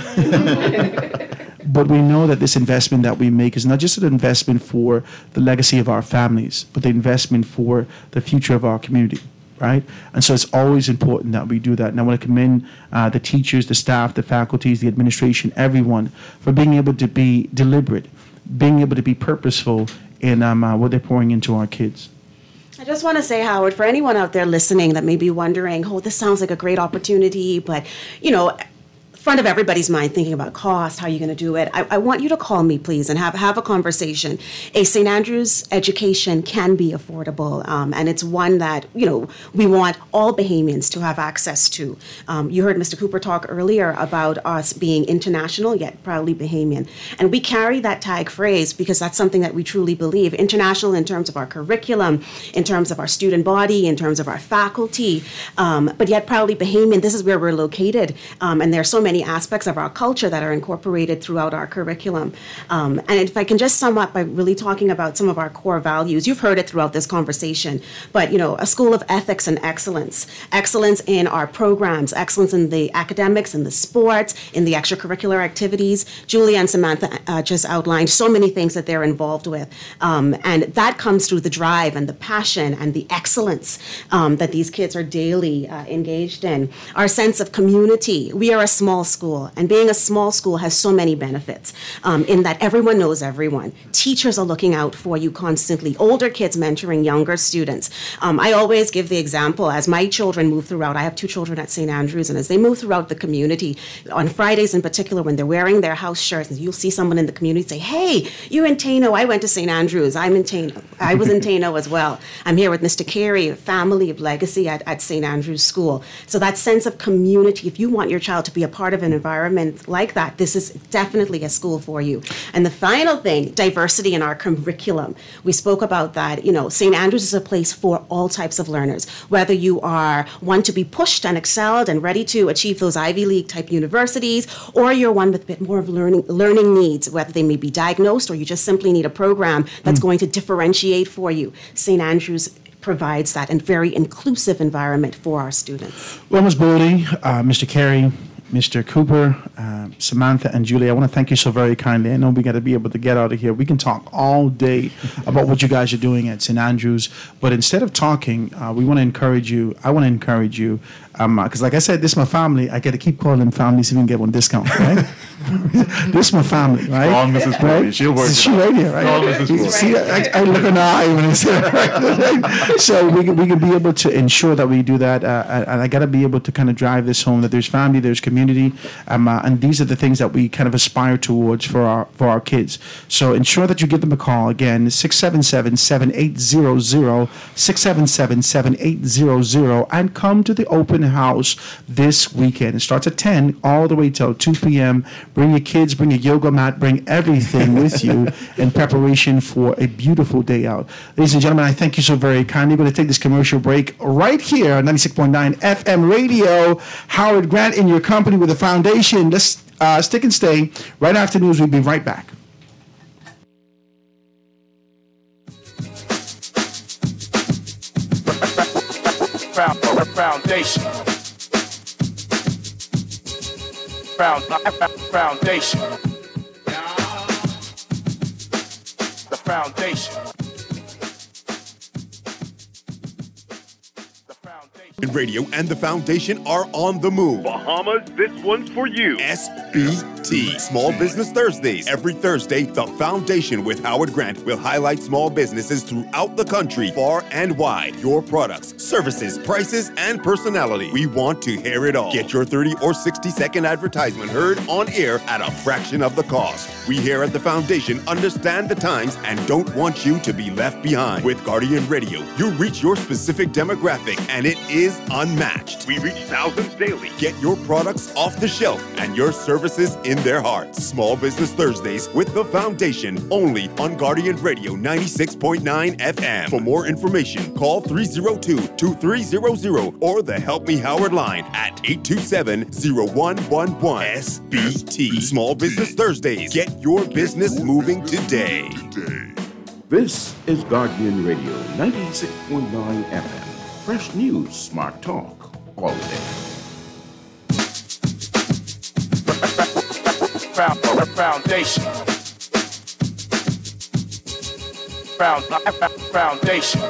But we know that this investment that we make is not just an investment for the legacy of our families, but the investment for the future of our community, right? And so it's always important that we do that. And I want to commend the teachers, the staff, the faculties, the administration, everyone for being able to be deliberate, being able to be purposeful in what they're pouring into our kids. I just want to say, Howard, for anyone out there listening that may be wondering, oh, this sounds like a great opportunity, but, front of everybody's mind thinking about cost, how are you going to do it? I want you to call me, please, and have a conversation. A St. Andrews education can be affordable, and it's one that, we want all Bahamians to have access to. You heard Mr. Cooper talk earlier about us being international, yet proudly Bahamian. And we carry that tag phrase because that's something that we truly believe. International in terms of our curriculum, in terms of our student body, in terms of our faculty, but yet proudly Bahamian. This is where we're located, and there are so many aspects of our culture that are incorporated throughout our curriculum. And if I can just sum up by really talking about some of our core values, you've heard it throughout this conversation, but a school of ethics and excellence in our programs, excellence in the academics, in the sports, in the extracurricular activities. Julia and Samantha just outlined so many things that they're involved with. And that comes through the drive and the passion and the excellence that these kids are daily engaged in. Our sense of community. We are a small school, and being a small school has so many benefits in that everyone knows everyone. Teachers are looking out for you constantly. Older kids mentoring younger students. I always give the example as my children move throughout. I have 2 children at St. Andrews, and as they move throughout the community, on Fridays in particular, when they're wearing their house shirts, and you'll see someone in the community say, "Hey, you're in Tano. I went to St. Andrews. I'm in Tano. I was in Tano as well. I'm here with Mr. Carey, a family of legacy at St. Andrews School." So that sense of community, if you want your child to be a part of an environment like that, this is definitely a school for you. And the final thing, diversity in our curriculum. We spoke about that. St. Andrews is a place for all types of learners, whether you are one to be pushed and excelled and ready to achieve those Ivy League type universities, or you're one with a bit more of learning needs, whether they may be diagnosed or you just simply need a program that's going to differentiate for you. St. Andrews provides that and very inclusive environment for our students. Well, Ms. Bowley, Mr. Carey, Mr. Cooper, Samantha, and Julie, I want to thank you so very kindly. I know we got to be able to get out of here. We can talk all day about what you guys are doing at St. Andrews, but instead of talking, we want to encourage you. I want to encourage you, because like I said, this is my family. I got to keep calling them family so we can get one discount, right? This is my family, right? Call Mrs. Bowley. Right? She'll work it She out. right here, right? Call Mrs. Bowley. See, I look in the eye when I say that, right? So we can be able to ensure that we do that, and I got to be able to kind of drive this home, that there's family, there's community, and these are the things that we kind of aspire towards for our kids. So ensure that you give them a call. Again, 677-7800, 677-7800, and come to the open house this weekend. It starts at 10 all the way till 2 p.m. Bring your kids, bring your yoga mat, bring everything with you in preparation for a beautiful day out. Ladies and gentlemen, I thank you so very kindly. We're going to take this commercial break right here on 96.9 FM radio. Howard Grant in your company with the foundation. Let's stick and stay. Right after news, we'll be right back. Foundation. Foundation. The foundation. Radio and the Foundation are on the move. Bahamas, this one's for you. SBT, Small Business Thursdays. Every Thursday, the Foundation with Howard Grant will highlight small businesses throughout the country, far and wide. Your products, services, prices, and personality. We want to hear it all. Get your 30 or 60-second advertisement heard on air at a fraction of the cost. We here at the Foundation understand the times and don't want you to be left behind. With Guardian Radio, you reach your specific demographic, and it is unmatched. We reach thousands daily. Get your products off the shelf and your services in their hearts. Small Business Thursdays with the Foundation, only on Guardian Radio 96.9 FM. For more information, call 302-2300 or the Help Me Howard line at 827-0111. SBT. Small Business Thursdays. Get your business moving today. This is Guardian Radio 96.9 FM. Fresh news, smart talk, all day. Foundation. Foundation.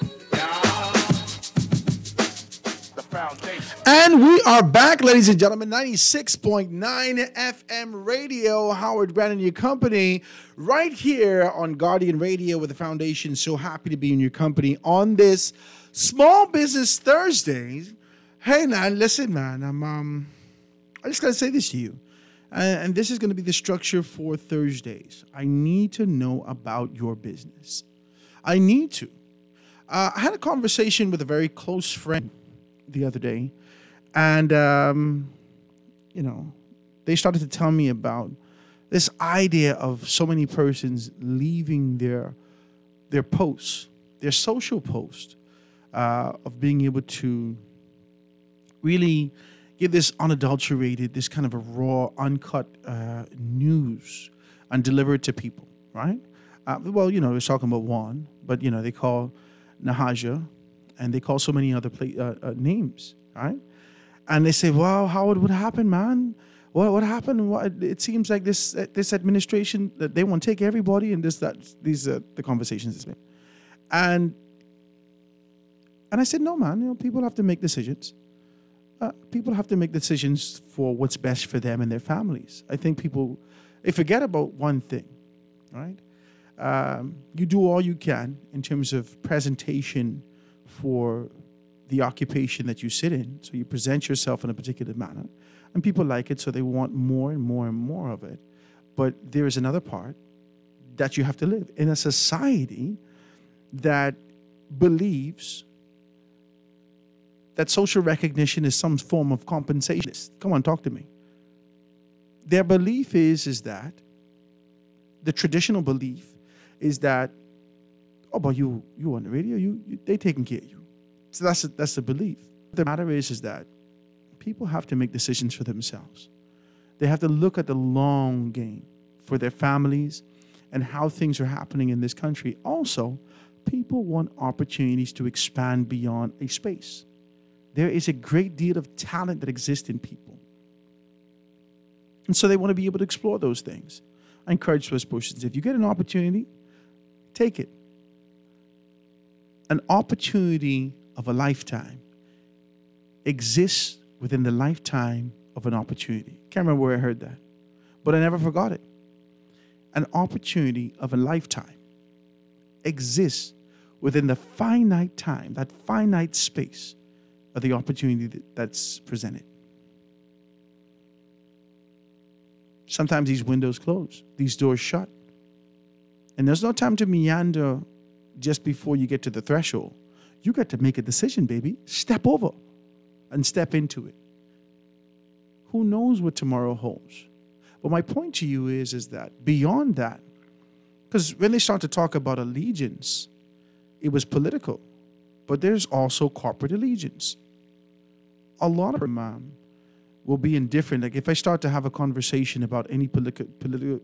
And we are back, ladies and gentlemen. 96.9 FM radio. Howard Brandon, your company, right here on Guardian Radio with the Foundation. So happy to be in your company on this Small Business Thursday. Hey, man, listen, man. I just got to say this to you. And this is going to be the structure for Thursdays. I need to know about your business. I need to. I had a conversation with a very close friend the other day. And, they started to tell me about this idea of so many persons leaving their posts, their social posts, of being able to really give this unadulterated, this kind of a raw, uncut news and deliver it to people, right? We're talking about Juan, but, they call Nahaja and they call so many other names, right? And they say, "Wow, Howard, what happened, man? What happened? It seems like this administration that they want to take everybody, and these are the conversations it's made." And I said, "No, man. People have to make decisions. People have to make decisions for what's best for them and their families. I think they forget about one thing, right? You do all you can in terms of presentation for the occupation that you sit in. So you present yourself in a particular manner, and people like it, so they want more and more and more of it. But there is another part that you have to live in a society that believes that social recognition is some form of compensation. Come on, talk to me. Their belief is that the traditional belief is that, oh, but you on the radio, they taking care of you. So that's the belief. The matter is that people have to make decisions for themselves. They have to look at the long game for their families and how things are happening in this country. Also, people want opportunities to expand beyond a space. There is a great deal of talent that exists in people. And so they want to be able to explore those things. I encourage those persons, if you get an opportunity, take it. An opportunity of a lifetime exists within the lifetime of an opportunity. Can't remember where I heard that, but I never forgot it. An opportunity of a lifetime exists within the finite time, that finite space of the opportunity that's presented. Sometimes these windows close, these doors shut, and there's no time to meander just before you get to the threshold. You got to make a decision, baby. Step over and step into it. Who knows what tomorrow holds? But my point to you is that beyond that, because when they start to talk about allegiance, it was political, but there's also corporate allegiance. A lot of them will be indifferent. Like if I start to have a conversation about any political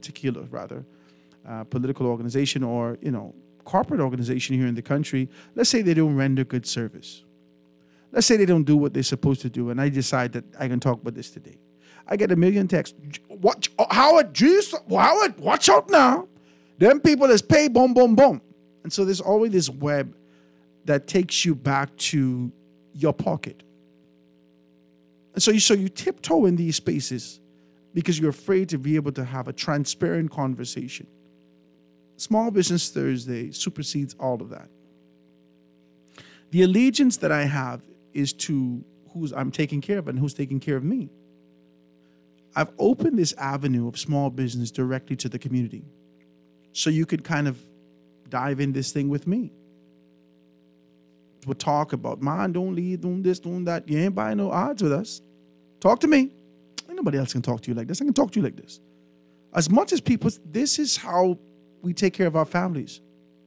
organization or, corporate organization here in the country, let's say they don't render good service. Let's say they don't do what they're supposed to do, and I decide that I can talk about this today. I get a million texts. Howard, watch out now. Them people is pay, boom, boom, boom. And so there's always this web that takes you back to your pocket. And so you tiptoe in these spaces because you're afraid to be able to have a transparent conversation. Small Business Thursday supersedes all of that. The allegiance that I have is to who I'm taking care of and who's taking care of me. I've opened this avenue of small business directly to the community. So you could kind of dive in this thing with me. We'll talk about, man, don't leave, doing this, doing that. You ain't buying no odds with us. Talk to me. Ain't nobody else can talk to you like this. I can talk to you like this. As much as people, this is how we take care of our families.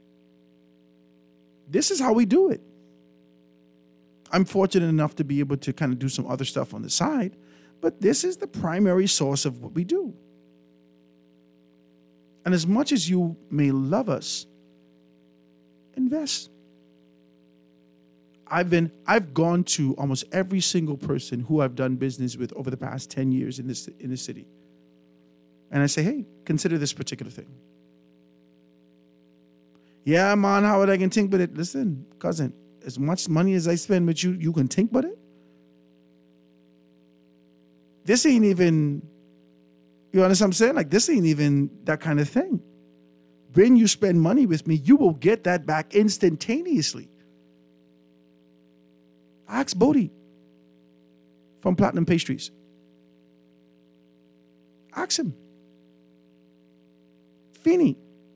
This is how we do it. I'm fortunate enough to be able to kind of do some other stuff on the side, but this is the primary source of what we do. And as much as you may love us, invest. I've gone to almost every single person who I've done business with over the past 10 years in this city. And I say, hey, consider this particular thing. Yeah, man, Howard, I can think about it. Listen, cousin, as much money as I spend with you, you can think about it? This ain't even, you understand what I'm saying? Like, this ain't even that kind of thing. When you spend money with me, you will get that back instantaneously. Ask Bodie from Platinum Pastries. Ask him. Feeney.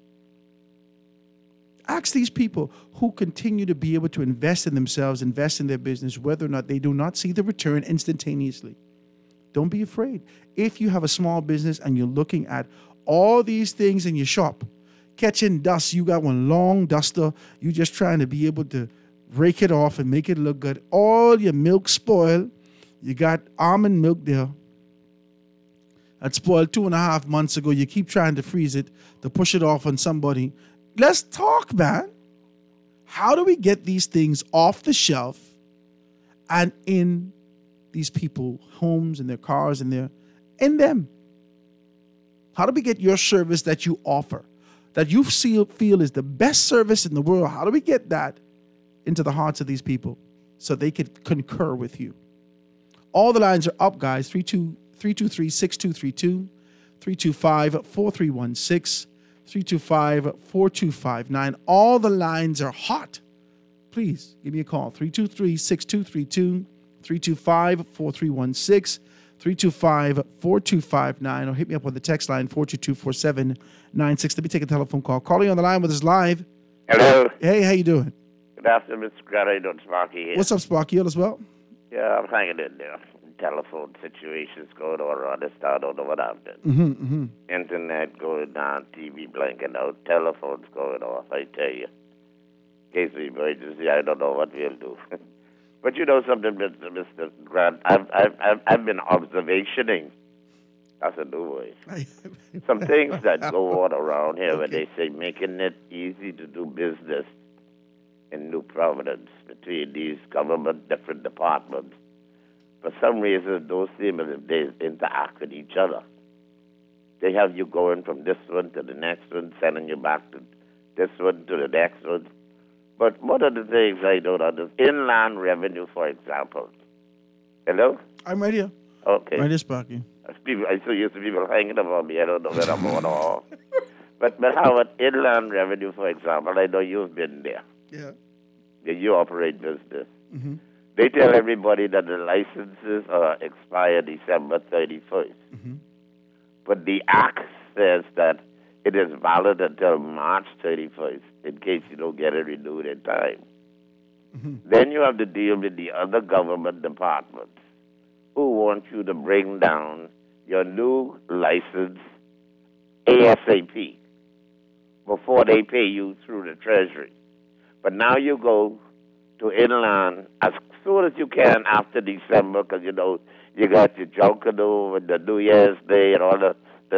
Ask these people who continue to be able to invest in themselves, invest in their business, whether or not they do not see the return instantaneously. Don't be afraid. If you have a small business and you're looking at all these things in your shop, catching dust, you got one long duster, you just trying to be able to rake it off and make it look good. All your milk spoiled. You got almond milk there that spoiled 2.5 months ago. You keep trying to freeze it to push it off on somebody. Let's talk, man. How do we get these things off the shelf and in these people's homes and their cars and in them? How do we get your service that you offer, that you feel is the best service in the world? How do we get that into the hearts of these people so they could concur with you? All the lines are up, guys. 323-6232, 325-4316, 325-4259. All the lines are hot. Please give me a call. 323-6232, 325-4316, 325-4259, or hit me up on the text line 422-4796. Let me take a telephone call. Calling on the line with us live. Hello. Hey, how you doing? Good afternoon, Mr. Grant. How you doing, Sparky here? What's up, Sparky? All is well? Yeah, I'm hanging in there. Telephone situations going on around this town. I don't know what I'm doing. Internet going down, TV blanking out, telephones going off, I tell you. In case of emergency, I don't know what we'll do. But you know something, Mr. Grant? I've been observationing. That's a new word. Some things that go on around here where they say making it easy to do business in New Providence between these government different departments. For some reason, those seem as if they interact with each other. They have you going from this one to the next one, sending you back to this one to the next one. But one of the things I don't understand, inland revenue, for example. Hello? I'm right here. Okay. Right here, Sparky. I still used to people hanging about me. I don't know where I'm on off. But Howard, inland revenue, for example, I know you've been there. Yeah. You operate business. Mm-hmm. They tell everybody that the licenses expire December 31st. Mm-hmm. But the Act says that it is valid until March 31st in case you don't get it renewed in time. Mm-hmm. Then you have to deal with the other government departments who want you to bring down your new license ASAP before they pay you through the Treasury. But now you go to inland as soon as you can after December, because you know you got your Junkanoo and the New Year's Day and all the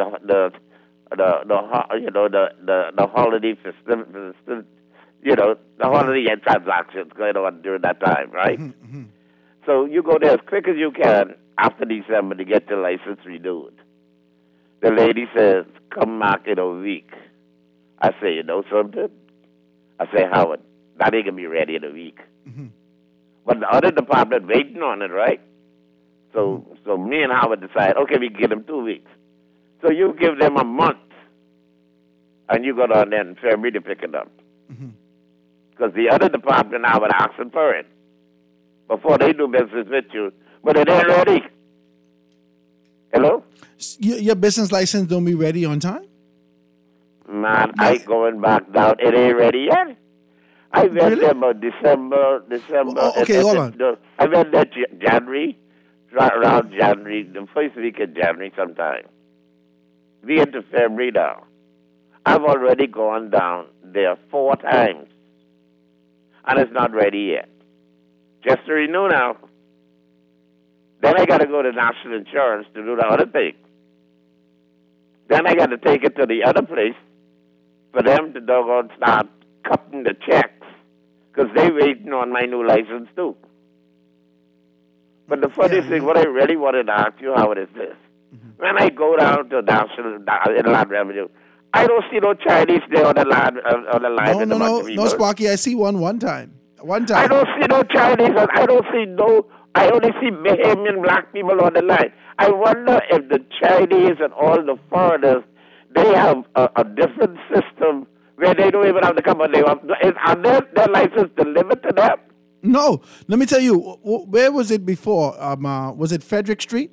holiday festivities, you know, the holiday transactions going on during that time, right? Mm-hmm. So you go there as quick as you can after December to get your license renewed. The lady says, come back in a week. I say, you know something? I say, Howard, that ain't going to be ready in a week. Mm-hmm. But the other department waiting on it, right? So me and Howard decide, okay, we give them 2 weeks. So you give them a month, and you go down there in February to pick it up. Because the other department now would ask them for it before they do business with you, but it ain't ready. Hello? Your business license don't be ready on time? Man, I ain't going back down. It ain't ready yet. I went there about December. Okay, hold on. I went there January, right around January, the first week of January sometime. We into February now. I've already gone down there 4 times, and it's not ready yet. Just to renew now. Then I got to go to National Insurance to do the other thing. Then I got to take it to the other place for them to doggone start cutting the checks, because they waiting on my new license too. But the funny thing, what I really wanted to ask you, Howard, is this. When I go down to National Inland Revenue, I don't see no Chinese there on the line. No, Sparky. I see one time. I don't see no Chinese. I only see Bahamian black people on the line. I wonder if the Chinese and all the foreigners, they have a different system where they don't even have to come on. Are their license delivered to them? No. Let me tell you, where was it before? Was it Frederick Street?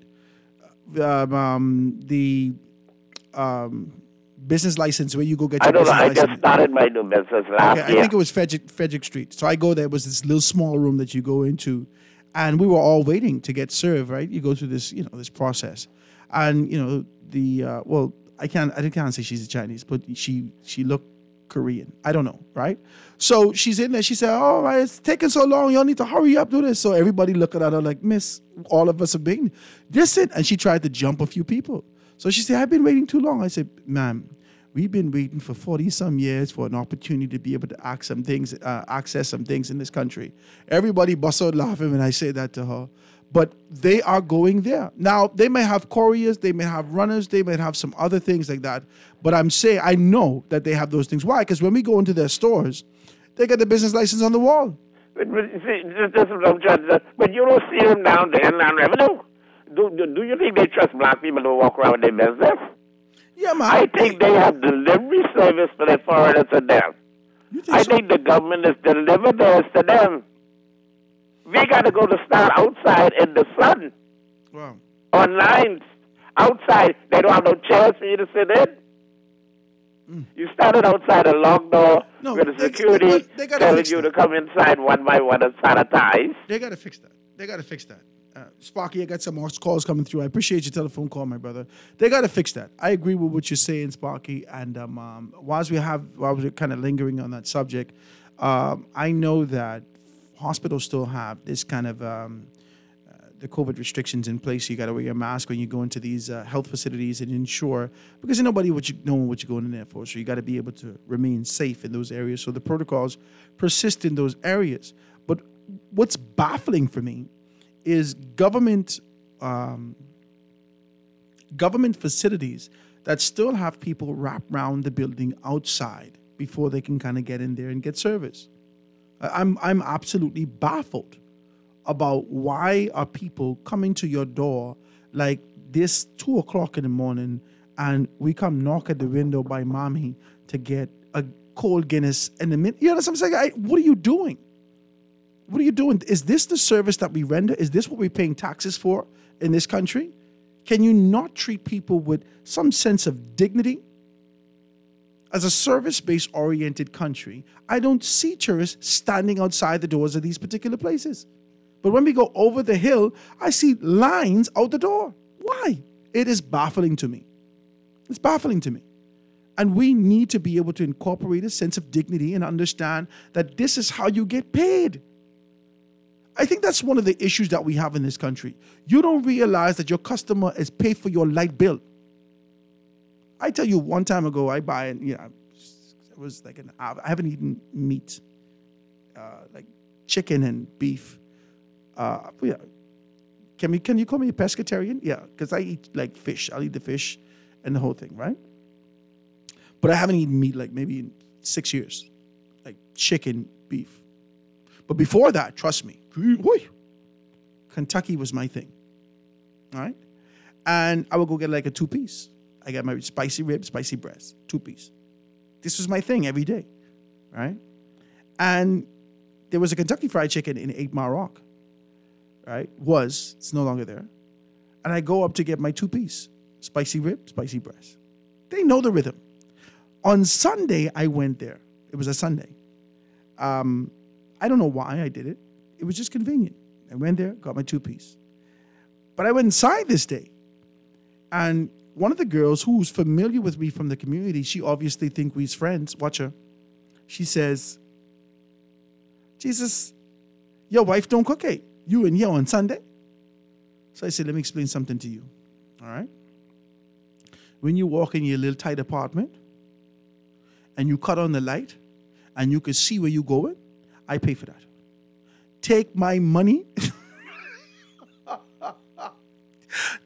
The business license where you go get your business license. I just started my new business last year. I think it was Frederick Street. So I go there. It was this little small room that you go into, and we were all waiting to get served. Right? You go through this, this process, and I can't say she's a Chinese, but she looked Korean. I don't know, right? So she's in there. She said, "Oh, it's taking so long. Y'all need to hurry up, do this." So everybody looking at her like, "Miss, all of us are being this it." And she tried to jump a few people. So she said, "I've been waiting too long." I said, "Ma'am, we've been waiting for 40-some years for an opportunity to be able to access some things in this country." Everybody busted laughing when I said that to her. But they are going there. Now, they may have couriers, they may have runners, they may have some other things like that. But I know that they have those things. Why? Because when we go into their stores, they got the business license on the wall. But you don't see them down there in Inland Revenue. Do you think they trust black people to walk around with their business? Yeah, man. I think they have delivery service for their foreigners to them. I think the government has delivered theirs to them. We got to go to stand outside in the sun. Wow. On lines. Outside. They don't have no chairs for you to sit in. You started outside a long door with the security telling you to come inside one by one and sanitize. They got to fix that. Sparky, I got some more calls coming through. I appreciate your telephone call, my brother. They got to fix that. I agree with what you're saying, Sparky. And while we're kind of lingering on that subject, I know that hospitals still have this kind of the COVID restrictions in place. You got to wear your mask when you go into these health facilities and ensure, because nobody knowing what you're going in there for. So you got to be able to remain safe in those areas. So the protocols persist in those areas. But what's baffling for me is government facilities that still have people wrap around the building outside before they can kind of get in there and get service. I'm absolutely baffled about why are people coming to your door like this 2:00 in the morning, and we come knock at the window by mommy to get a cold Guinness in the minute. You know what I'm saying? What are you doing? What are you doing? Is this the service that we render? Is this what we're paying taxes for in this country? Can you not treat people with some sense of dignity? As a service-based oriented country, I don't see tourists standing outside the doors of these particular places. But when we go over the hill, I see lines out the door. Why? It is baffling to me. It's baffling to me. And we need to be able to incorporate a sense of dignity and understand that this is how you get paid. I think that's one of the issues that we have in this country. You don't realize that your customer is paid for your light bill. I tell you, one time ago, I buy, it was like I haven't eaten meat, like chicken and beef. Can you call me a pescatarian? Yeah, because I eat like fish. I'll eat the fish and the whole thing, right? But I haven't eaten meat like maybe in 6 years, like chicken, beef. But before that, trust me, Kentucky was my thing, all right? And I would go get like a 2-piece. I got my spicy ribs, spicy breast, 2-piece. This was my thing every day, right? And there was a Kentucky Fried Chicken in 8 Mile Rock, right? It's no longer there. And I go up to get my 2-piece, spicy rib, spicy breast. They know the rhythm. On Sunday, I went there. It was a Sunday. I don't know why I did it. It was just convenient. I went there, got my 2-piece. But I went inside this day, and one of the girls who's familiar with me from the community, she obviously think we's friends. Watch her. She says, "Jesus, your wife don't cook it. You in here on Sunday?" So I said, let me explain something to you. All right? When you walk in your little tight apartment and you cut on the light and you can see where you're going, I pay for that. Take my money.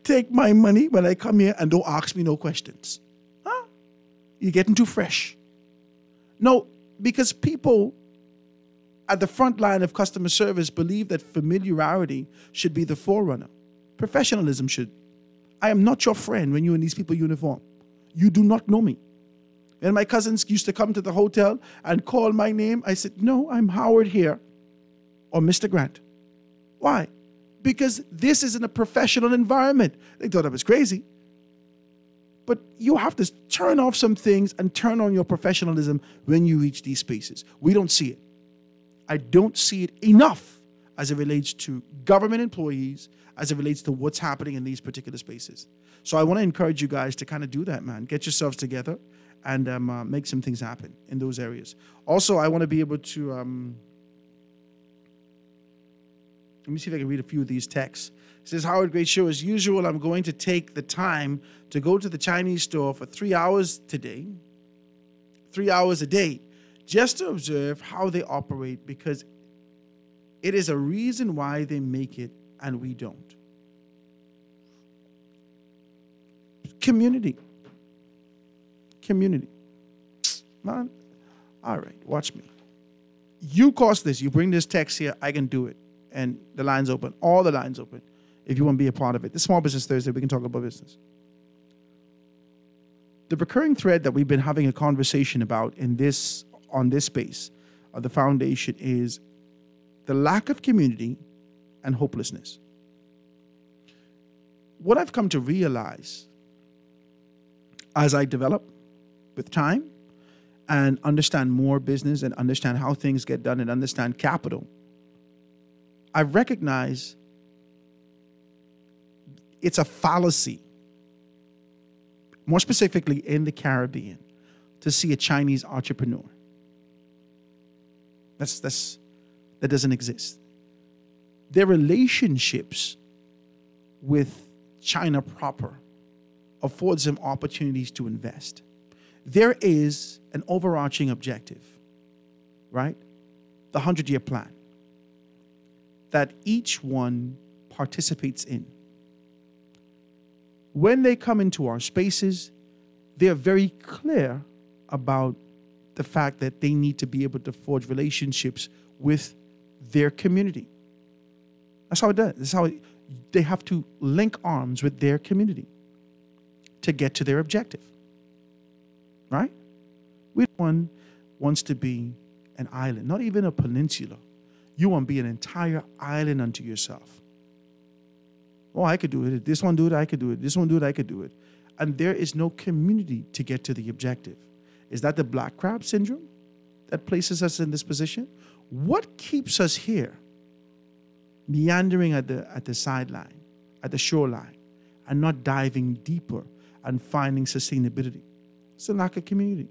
take my money when I come here and don't ask me no questions. Huh? You're getting too fresh. No, because people at the front line of customer service believe that familiarity should be the forerunner. Professionalism should. I am not your friend when you're in these people uniform. You do not know me. And my cousins used to come to the hotel and call my name. I said, no, I'm Howard here, or Mr. Grant. Why? Because this isn't a professional environment. They thought I was crazy. But you have to turn off some things and turn on your professionalism when you reach these spaces. We don't see it. I don't see it enough as it relates to government employees, as it relates to what's happening in these particular spaces. So I want to encourage you guys to kind of do that, man. Get yourselves together and make some things happen in those areas. Also, I want to be able to, let me see if I can read a few of these texts. It says, Howard, great show. As usual, I'm going to take the time to go to the Chinese store for 3 hours today, 3 hours a day, just to observe how they operate, because it is a reason why they make it and we don't. Community. Man, all right, watch me. You cost this. You bring this text here, I can do it. And the line's open. All the lines open. If you want to be a part of it. This Small Business Thursday, we can talk about business. The recurring thread that we've been having a conversation about on this space of the foundation is the lack of community and hopelessness. What I've come to realize as I develop with time and understand more business and understand how things get done and understand capital, I recognize it's a fallacy, more specifically in the Caribbean, to see a Chinese entrepreneur. That doesn't exist. Their relationships with China proper affords them opportunities to invest. There is an overarching objective, right? The 100-year plan that each one participates in. When they come into our spaces, they're very clear about the fact that they need to be able to forge relationships with their community. That's how it does. That's how they have to link arms with their community to get to their objective. Right? Which one wants to be an island, not even a peninsula? You want to be an entire island unto yourself. Oh, I could do it. If this one do it, I could do it. This one do it, I could do it. And there is no community to get to the objective. Is that the black crab syndrome that places us in this position? What keeps us here, meandering at the sideline, at the shoreline, and not diving deeper and finding sustainability? It's a lack of community.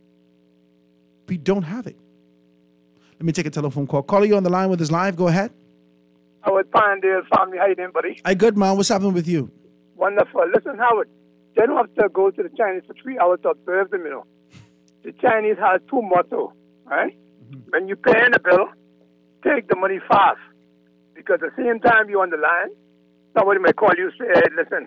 We don't have it. Let me take a telephone call. Caller, you on the line with us live. Go ahead. Howard Pinedale family. How you doing, buddy? Hi, good, man. What's happening with you? Wonderful. Listen, Howard, they don't have to go to the Chinese for 3 hours to observe them, you know. The Chinese have two mottos, right? Mm-hmm. When you pay the bill, take the money fast. Because at the same time you're on the line, somebody may call you and say, hey, listen,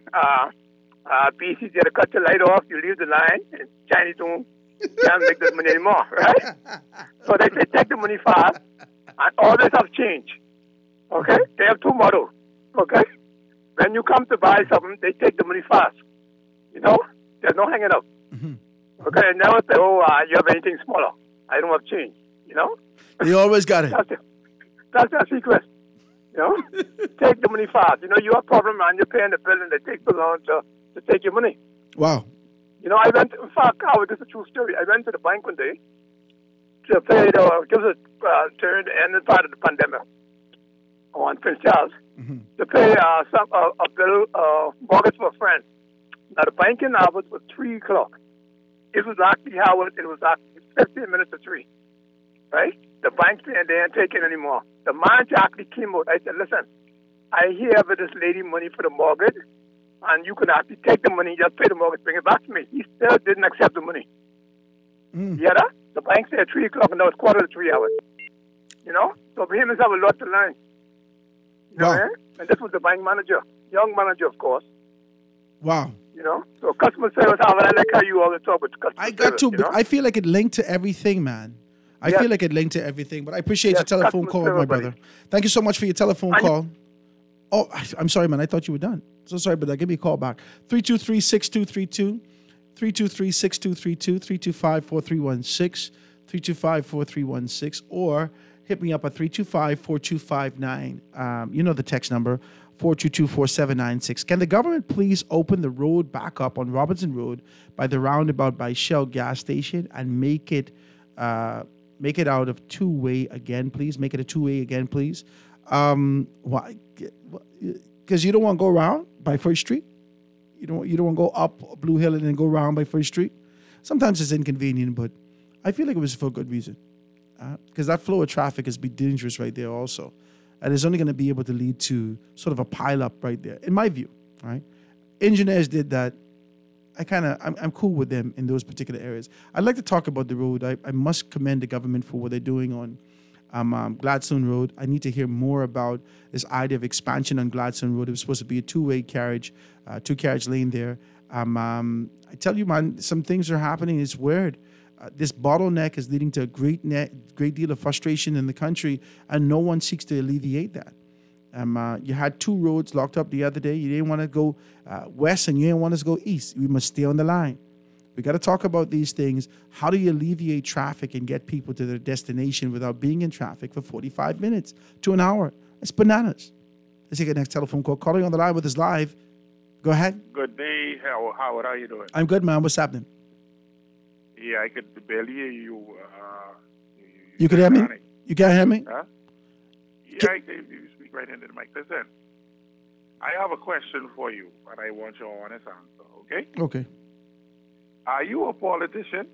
BC, you gotta cut your light off, you leave the line, and Chinese don't can't make that money anymore, right? So they say take the money fast and always have change. Okay? They have two models. Okay? When you come to buy something, they take the money fast. You know? There's no hanging up. Mm-hmm. Okay? And never say, oh, you have anything smaller. I don't have change. You know? They always got it. That's their secret. You know? Take the money fast. You know, you have a problem and you're paying the bill and they take so long to take your money. Wow. You know, in fact, Howard, this is a true story. I went to the bank one day to pay give us a turn the end part of the pandemic on Prince Charles to pay a bill, mortgage for a friend. Now, the banking hours was 3 o'clock. It was actually, Howard, it was actually 15 minutes to 3, right? The bank said they ain't taking anymore. The man actually came out. I said, listen, I hear with this lady money for the mortgage, and you can actually take the money, just pay the mortgage, bring it back to me. He still didn't accept the money. Yeah, the bank said 3 o'clock, and now it's 2:45 hours. You know? So for him, he's have a lot to learn. You know, and this was the bank manager, young manager, of course. Wow. You know, so customer service, I like how you always talk about customer I got service, to, you but know? I feel like it linked to everything, man. I Yes. feel like it linked to everything, but I appreciate Yes, your telephone customer call, service, my buddy. brother. Thank you so much for your telephone call. Oh, I'm sorry, man. I thought you were done. So sorry, but give me a call back. 323-6232, 323-6232, 325-4316, 325-4316, or hit me up at 325-4259. You know the text number, 422-4796. Can the government please open the road back up on Robinson Road by the roundabout by Shell gas station and make it out of two-way again, please? Make it a two-way again, please. Why? Because you don't want to go around by First Street. You don't want to go up Blue Hill and then go around by First Street. Sometimes it's inconvenient, but I feel like it was for a good reason. Because that flow of traffic is be dangerous right there also. And it's only going to be able to lead to sort of a pileup right there, in my view, right? Engineers did that. I'm cool with them in those particular areas. I'd like to talk about the road. I must commend the government for what they're doing on Gladstone Road. I need to hear more about this idea of expansion on Gladstone Road. It was supposed to be a two carriage lane there. I tell you, man, some things are happening. It's weird. This bottleneck is leading to a great deal of frustration in the country, and no one seeks to alleviate that. You had two roads locked up the other day. You didn't want to go west, and you didn't want us to go east. We must stay on the line. We got to talk about these things. How do you alleviate traffic and get people to their destination without being in traffic for 45 minutes to an hour? It's bananas. Let's take the next telephone call. Calling on the line with us live. Go ahead. Good day, Howard. How are you doing? I'm good, man. What's happening? Yeah, I could barely hear you. You can hear me? You can't hear me? Huh? Yeah, you speak right into the mic. Listen, I have a question for you, and I want your honest answer, okay? Okay. Are you a politician?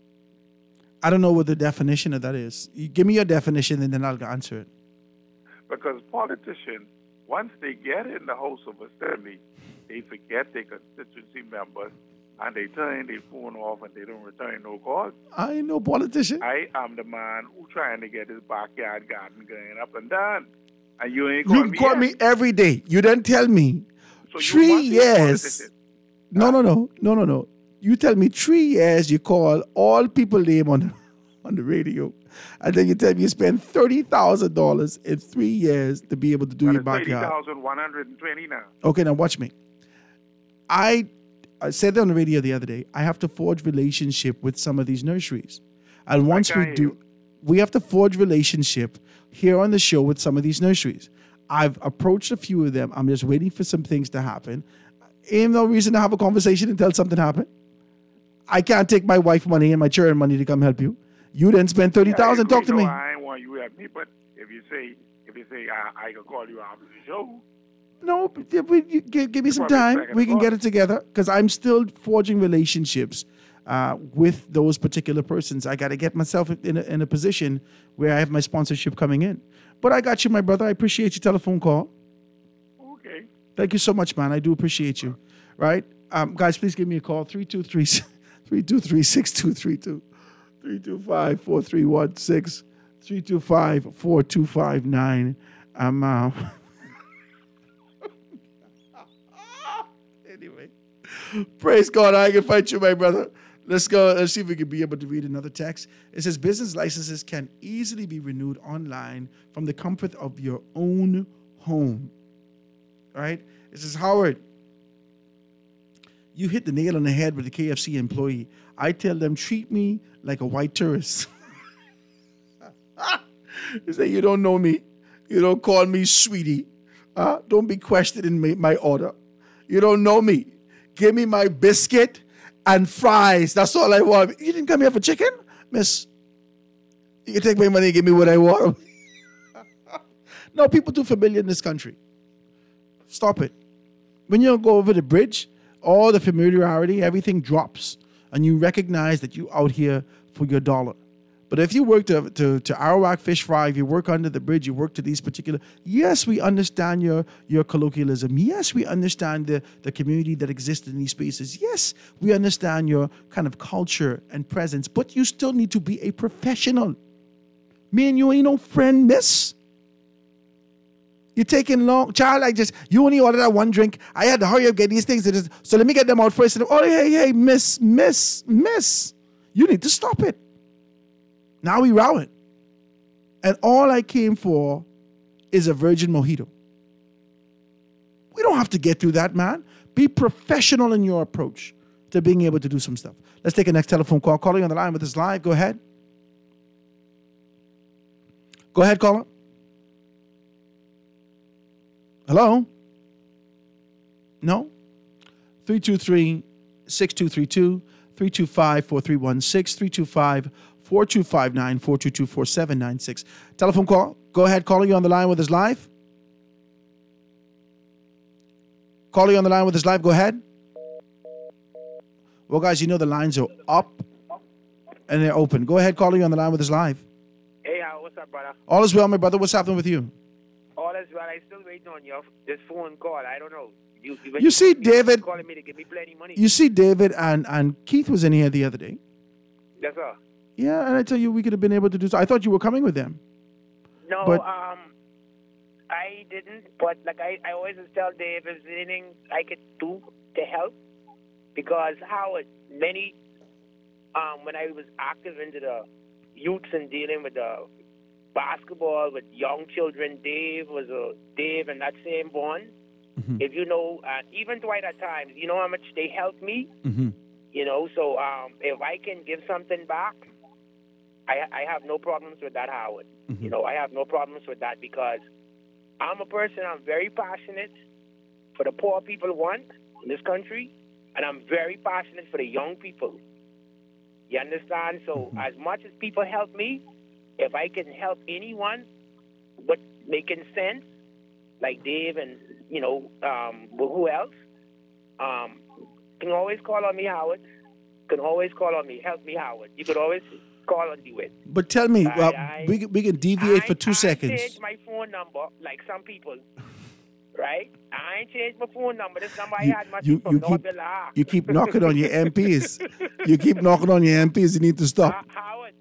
I don't know what the definition of that is. You give me your definition, and then I'll answer it. Because politicians, once they get in the House of Assembly, they forget their constituency members, and they turn their phone off and they don't return no calls. I ain't no politician. I am the man who trying to get his backyard garden going up and down. And you ain't You call me every day. You don't tell me. So 3 years. No. You tell me 3 years you call all people name on the radio. And then you tell me you spend $30,000 in 3 years to be able to do your backyard. $30,120 now. Okay, now watch me. I said that on the radio the other day. I have to forge relationship with some of these nurseries. And once we do, we have to forge relationship here on the show with some of these nurseries. I've approached a few of them. I'm just waiting for some things to happen. Ain't no reason to have a conversation until something happens. I can't take my wife money and my children money to come help you. You then spend $30,000. Talk to me. I ain't want you to help me, but if you say I can call you after the show. No, give me some time. We can get it together because I'm still forging relationships with those particular persons. I got to get myself in a position where I have my sponsorship coming in. But I got you, my brother. I appreciate your telephone call. Okay. Thank you so much, man. I do appreciate you. Right? Guys, please give me a call. 323-6232. 325-4316. 325-4259. Anyway, praise God. I can fight you, my brother. Let's go. Let's see if we can be able to read another text. It says, business licenses can easily be renewed online from the comfort of your own home. All right? It says, Howard, you hit the nail on the head with the KFC employee. I tell them, treat me like a white tourist. They say, you don't know me. You don't call me sweetie. Don't be questioning my order. You don't know me. Give me my biscuit and fries. That's all I want. You didn't come here for chicken? Miss, you can take my money and give me what I want. No, people too familiar in this country. Stop it. When you go over the bridge, all the familiarity, everything drops. And you recognize that you're out here for your dollar. But if you work to Arawak Fish Fry, if you work under the bridge, you work to these particular, yes, we understand your colloquialism. Yes, we understand the community that exists in these spaces. Yes, we understand your kind of culture and presence. But you still need to be a professional. Me and you ain't no friend, miss. You're taking long. Child, you only ordered that one drink. I had to hurry up, get these things. So let me get them out first. And, oh, hey, miss. You need to stop it. Now we rowing. And all I came for is a virgin mojito. We don't have to get through that, man. Be professional in your approach to being able to do some stuff. Let's take a next telephone call. Calling on the line with us live. Go ahead. Go ahead, caller. Hello? No? 323-6232, 325-4316, 325-4259, 422-4796. Telephone call. Go ahead, caller. You on the line with us live? Caller, you on the line with us live. Go ahead. Well, guys, you know the lines are up and they're open. Go ahead, caller. You on the line with us live. Hey, what's up, brother? All is well, my brother. What's happening with you? All is well. I'm still waiting on this phone call. I don't know. You see, David. Calling me to give me plenty money. You see, David and Keith was in here the other day. Yes, sir. Yeah, and I tell you, we could have been able to do so. I thought you were coming with them. No, but, I didn't. But like I always tell Dave, if there's anything I could do to help, because Howard, many when I was active into the youths and dealing with the basketball with young children, Dave and that same bond. Mm-hmm. If you know, even Dwight at times, you know how much they helped me. Mm-hmm. You know, so if I can give something back, I have no problems with that, Howard. Mm-hmm. You know, I have no problems with that because I'm a person, I'm very passionate for the poor people want in this country, and I'm very passionate for the young people. You understand? So as much as people help me, if I can help anyone but making sense, like Dave and, you know, who else, can always call on me, Howard. Can always call on me. Help me, Howard. You could always call and do it. But tell me, we can deviate for 2 seconds. I changed my phone number, like some people, right? I ain't changed my phone number. This number I had my from you keep knocking on your MPs. You keep knocking on your MPs. You need to stop. Howard,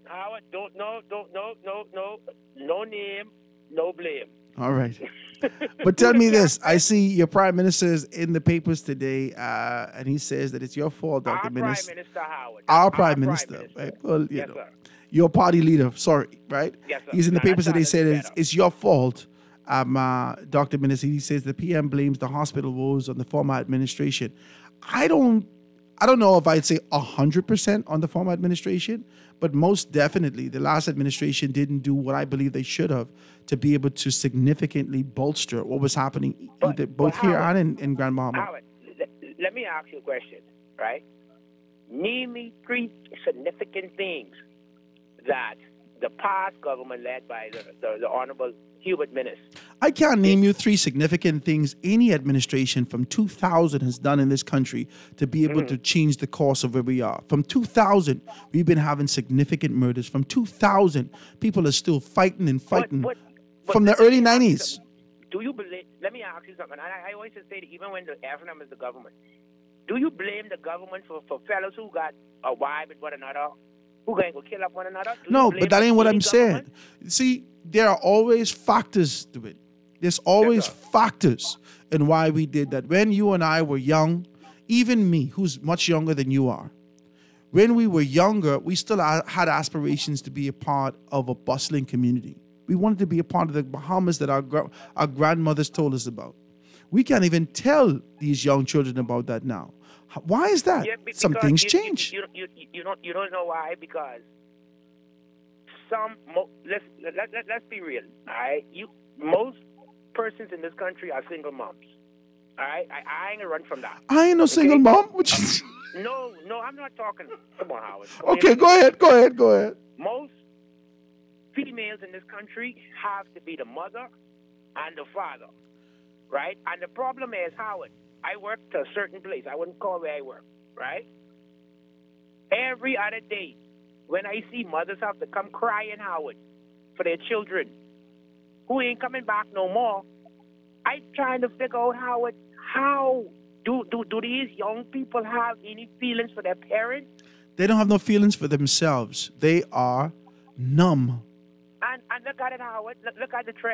no name, no blame. All right. But tell me this. I see your prime minister is in the papers today, and he says that it's your fault, Dr. Minister. Prime Minister Howard. Our prime minister. Right? Well, yes, sir. Your party leader, sorry, right? Yes, sir. He's in the papers today saying it's your fault, Dr. Minister. He says the PM blames the hospital woes on the former administration. I don't know if I'd say 100% on the former administration, but most definitely the last administration didn't do what I believe they should have to be able to significantly bolster what was happening both here and in Grand Bahama. Howard, let me ask you a question, right? Name me 3 significant things that the past government led by the Honorable Hubert Minnis. I can't name you 3 significant things any administration from 2000 has done in this country to be able to change the course of where we are. From 2000, we've been having significant murders. From 2000, people are still fighting and fighting. But from the early 90s. Do you believe, let me ask you something. I always say that even when the FNM is the government, do you blame the government for fellows who got a wife with one another? Who going to go kill up one another? No, but that ain't what I'm saying. See, there are always factors to it. There's always factors in why we did that. When you and I were young, even me, who's much younger than you are, when we were younger, we still had aspirations to be a part of a bustling community. We wanted to be a part of the Bahamas that our grandmothers told us about. We can't even tell these young children about that now. Why is that? Yeah, some things change. You don't know why, because let's be real. All right, most persons in this country are single moms. All right, I ain't gonna run from that. I ain't no single mom. No, I'm not talking. Come on, Howard. Okay, go ahead. Most females in this country have to be the mother and the father, right? And the problem is, Howard, I work to a certain place. I wouldn't call where I work, right? Every other day, when I see mothers have to come crying, Howard, for their children who ain't coming back no more, I'm trying to figure out, Howard, how do these young people have any feelings for their parents? They don't have no feelings for themselves. They are numb. And look at it, Howard. Look at the trend.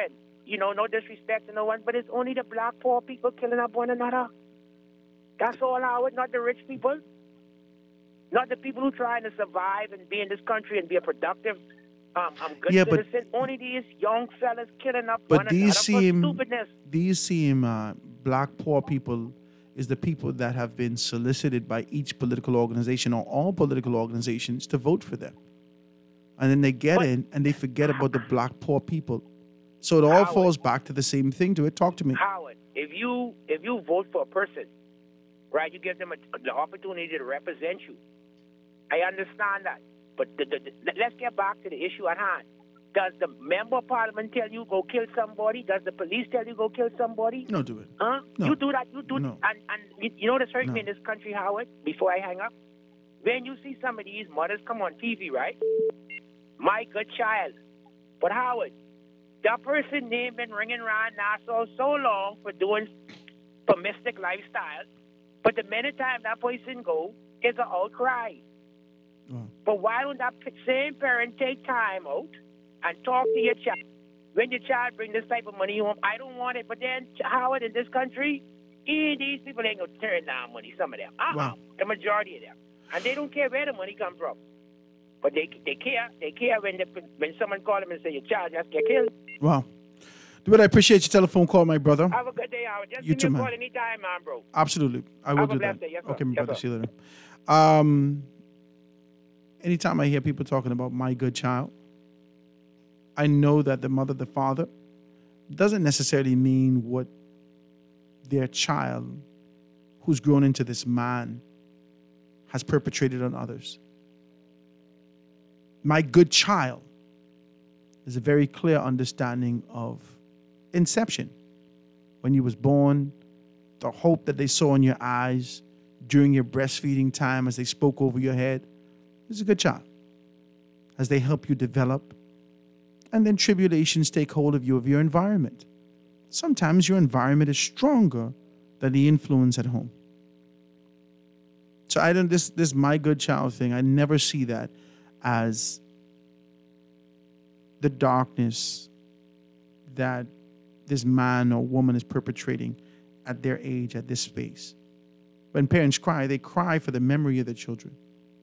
no disrespect to no one, but it's only the black poor people killing up one another. That's all, Howard, not the rich people. Not the people who trying to survive and be in this country and be a productive, good citizen. Only these young fellas killing up one another for stupidness. These seem black poor people is the people that have been solicited by each political organization or all political organizations to vote for them. And then they get in and they forget about the black poor people. So it all falls back to the same thing. Talk to me. Howard, if you vote for a person, right, you give them the opportunity to represent you. I understand that. But let's get back to the issue at hand. Does the member of parliament tell you go kill somebody? Does the police tell you go kill somebody? No, do it. Huh? No. You do that. You do. No. And you know what's hurting me in this country, Howard? Before I hang up, when you see some of these mothers come on TV, right? My good child. But Howard, that person name been ringing around Nassau so long for doing promiscuous lifestyle. But the minute time that person go, it's an outcry. But why don't that same parent take time out and talk to your child? When your child bring this type of money home, I don't want it. But then, Howard, in this country, these people ain't going to turn down money, some of them. The majority of them. And they don't care where the money come from. But they care. They care when someone call them and say, your child just get killed. Wow. Dude, I appreciate your telephone call, my brother. Have a good day, Howard. Just You give too, me a man. call anytime, man, bro. Absolutely. I will Have a do blessed that. day. Yes, sir. Okay, my Yes, brother. sir. See you later. Anytime I hear people talking about my good child, I know that the mother, the father, doesn't necessarily mean what their child who's grown into this man has perpetrated on others. My good child is a very clear understanding of inception. When you was born, the hope that they saw in your eyes during your breastfeeding time as they spoke over your head is a good child. As they help you develop, and then tribulations take hold of you, of your environment. Sometimes your environment is stronger than the influence at home. So I don't, this my good child thing, I never see that as the darkness that this man or woman is perpetrating at their age, at this space. When parents cry, they cry for the memory of their children.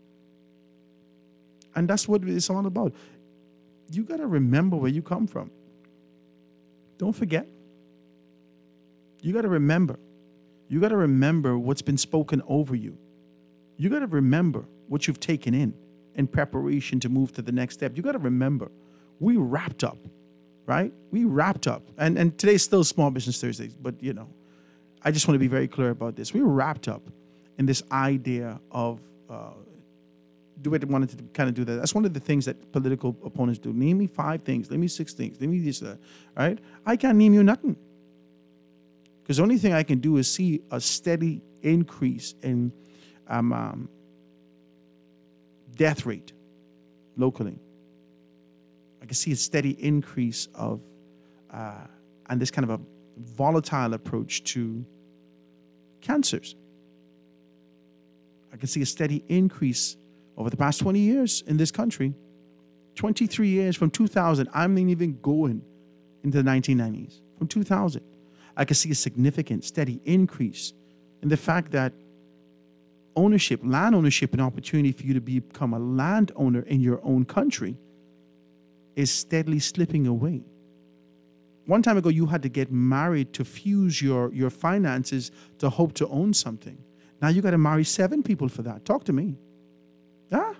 And that's what it's all about. You got to remember where you come from. Don't forget. You got to remember. You got to remember what's been spoken over you. You got to remember what you've taken in preparation to move to the next step. You got to remember, we wrapped up, right? We wrapped up. And today's still Small Business Thursdays, but I just want to be very clear about this. We were wrapped up in this idea of DeWitt wanted to kind of do that. That's one of the things that political opponents do. Name me 5 things. Name me 6 things. Name me this, that. Right? I can't name you nothing. Because the only thing I can do is see a steady increase in death rate locally. I can see a steady increase of, and this kind of a volatile approach to cancers. I can see a steady increase over the past 20 years in this country. 23 years from 2000. I'm not even going into the 1990s. From 2000, I can see a significant, steady increase in the fact that ownership, land ownership, and opportunity for you to become a landowner in your own country is steadily slipping away. One time ago, you had to get married to fuse your finances to hope to own something. Now you got to marry 7 people for that. Talk to me. Yeah?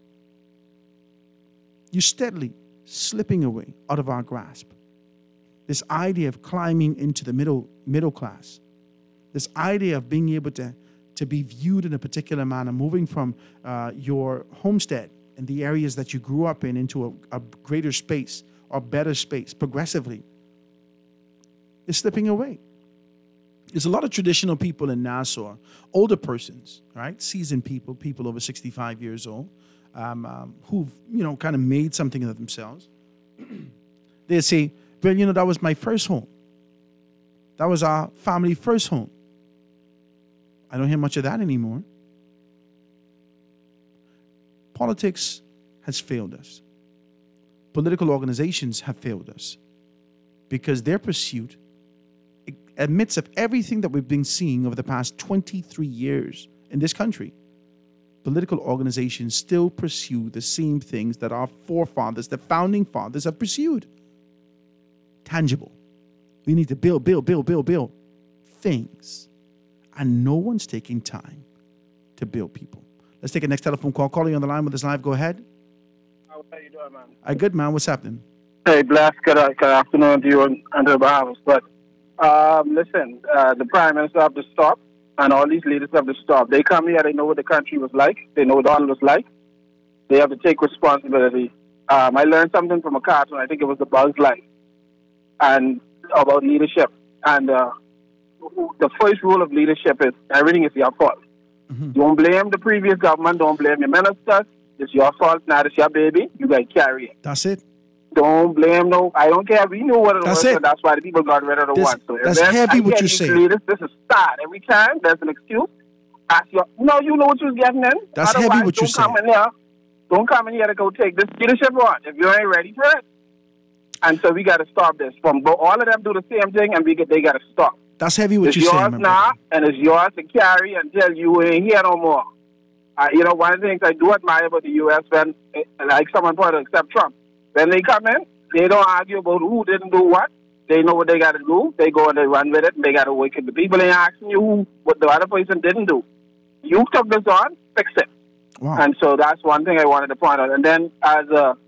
You're steadily slipping away out of our grasp. This idea of climbing into the middle class. This idea of being able to be viewed in a particular manner, moving from your homestead and the areas that you grew up in into a greater space or better space progressively is slipping away. There's a lot of traditional people in Nassau, older persons, right? Seasoned people over 65 years old, who've, kind of made something of themselves. They say, well, that was my first home. That was our family first home. I don't hear much of that anymore. Politics has failed us. Political organizations have failed us. because their pursuit, amidst of everything that we've been seeing over the past 23 years in this country, political organizations still pursue the same things that our forefathers, the founding fathers, have pursued. Tangible. We need to build things. And no one's taking time to build people. Let's take a next telephone call. Calling on the line with us live. Go ahead. How you doing, man? Good, man. What's happening? Hey, bless. Good afternoon to you and to the Bahamas. But listen, the Prime Minister have to stop, and all these leaders have to stop. They come here, they know what the country was like. They know what Donald was like. They have to take responsibility. I learned something from a cartoon. I think it was The Bug's Life, and about leadership. And the first rule of leadership is everything is your fault. Don't blame the previous government. Don't blame your ministers. It's your fault. Now it's your baby. You got to carry it. That's it. Don't blame no. I don't care. We knew what it was. So that's why the people got rid of the one. So that's heavy what you say. This is start. Every time there's an excuse. Ask your, no, you know what you're getting in. That's Otherwise, heavy what you say. Don't come in here to go take this leadership on if you ain't ready for it. And so we got to stop this. All of them do the same thing, and they got to stop. That's heavy what you're saying. It's yours now, and it's yours to carry until you ain't here no more. One of the things I do admire about the U.S. when, like someone pointed out, except Trump, when they come in, they don't argue about who didn't do what. They know what they got to do. They go and they run with it, and they got to work it. The people ain't asking you what the other person didn't do. You took this on, fix it. Wow. And so that's one thing I wanted to point out. And then as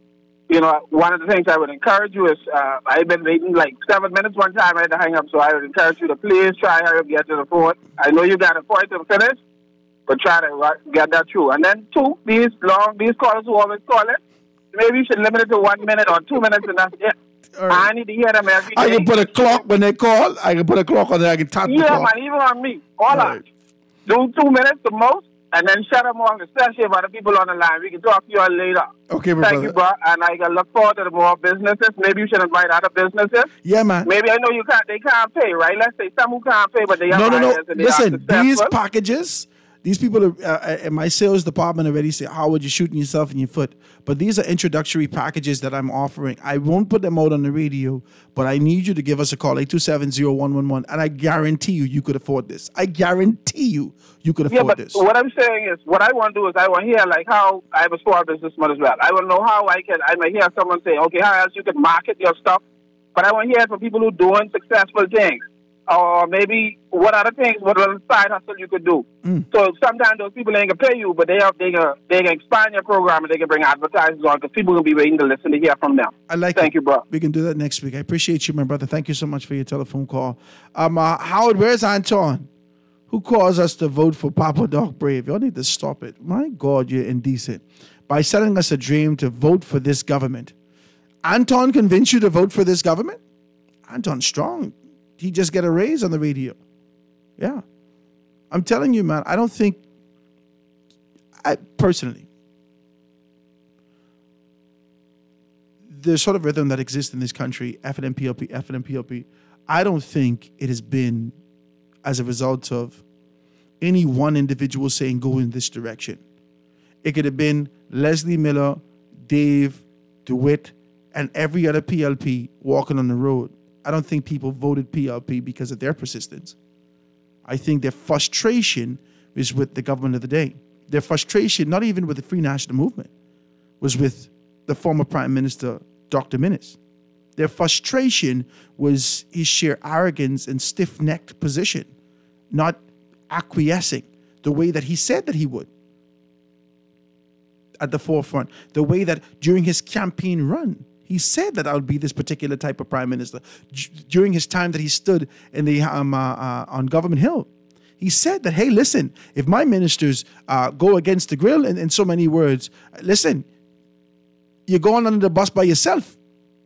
one of the things I would encourage you is, I've been waiting like 7 minutes one time. I had to hang up, so I would encourage you to please try hurry up, get to the phone. I know you got a point to finish, but try to get that through. And then two, these callers who always call it, maybe you should limit it to 1 minute or 2 minutes, and that's it. Right. I need to hear them every day. I can put a clock when they call. I can put a clock on there. I can tap the clock. Yeah, man, even on me. All right. Do 2 minutes the most, and then shut them off, especially about the people on the line. We can talk to you all later. Okay, bro. Thank you, bro. And I can look forward to the more businesses. Maybe you should invite other businesses. Yeah, man. Maybe I know they can't pay, right? Let's say some who can't pay, but they have No. Listen, these packages, these people in my sales department already say, Howard, you're shooting yourself in your foot. But these are introductory packages that I'm offering. I won't put them out on the radio, but I need you to give us a call, 827-0111, and I guarantee you could afford this. I guarantee you could afford this. What I'm saying is, what I want to do is I want to hear like how I have a small businessman as well. I want to know how I might hear someone say, okay, how else you can market your stuff? But I want to hear it from people who are doing successful things. Or maybe what other things, what other side hustle you could do. So sometimes those people ain't going to pay you, but they can expand your program and they can bring advertisers on because people will be waiting to listen to hear from them. Thank you, bro. We can do that next week. I appreciate you, my brother. Thank you so much for your telephone call. Howard, where's Anton? Who calls us to vote for Papa Doc Brave? Y'all need to stop it. My God, you're indecent. By selling us a dream to vote for this government. Anton convinced you to vote for this government? Anton's strong. He just get a raise on the radio. Yeah. I'm telling you, man, I don't think, personally, the sort of rhythm that exists in this country, FNMPLP, I don't think it has been as a result of any one individual saying go in this direction. It could have been Leslie Miller, Dave, DeWitt, and every other PLP walking on the road. I don't think people voted PLP because of their persistence. I think their frustration is with the government of the day. Their frustration, not even with the Free National Movement, was with the former Prime Minister, Dr. Minnis. Their frustration was his sheer arrogance and stiff-necked position, not acquiescing the way that he said that he would at the forefront, the way that during his campaign run, he said that I would be this particular type of prime minister. During his time that he stood in the on Government Hill, he said that, hey, listen, if my ministers go against the grill, in so many words, listen, you're going under the bus by yourself.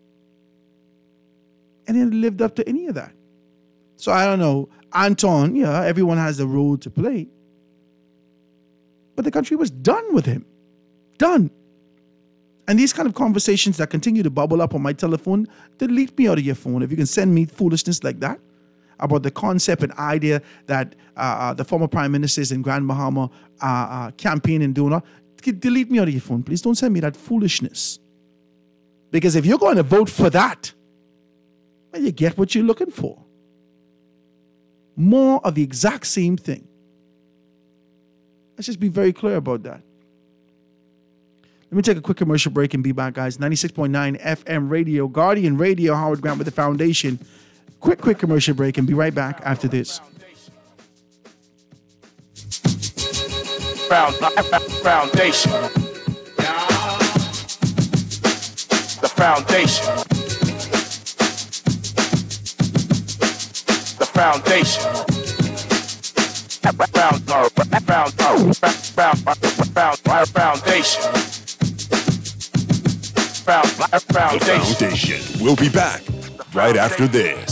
And he lived up to any of that. So I don't know. Anton, yeah, everyone has a role to play. But the country was done with him. Done. And these kind of conversations that continue to bubble up on my telephone, delete me out of your phone. If you can send me foolishness like that about the concept and idea that the former prime ministers in Grand Bahama campaign and doing all, delete me out of your phone. Please don't send me that foolishness. Because if you're going to vote for that, and you get what you're looking for. More of the exact same thing. Let's just be very clear about that. Let me take a quick commercial break and be back, guys. 96.9 FM radio, Guardian Radio, Howard Grant with the Foundation. Quick commercial break and be right back after this. Foundation. The foundation. The foundation. Foundation. We'll be back right after this.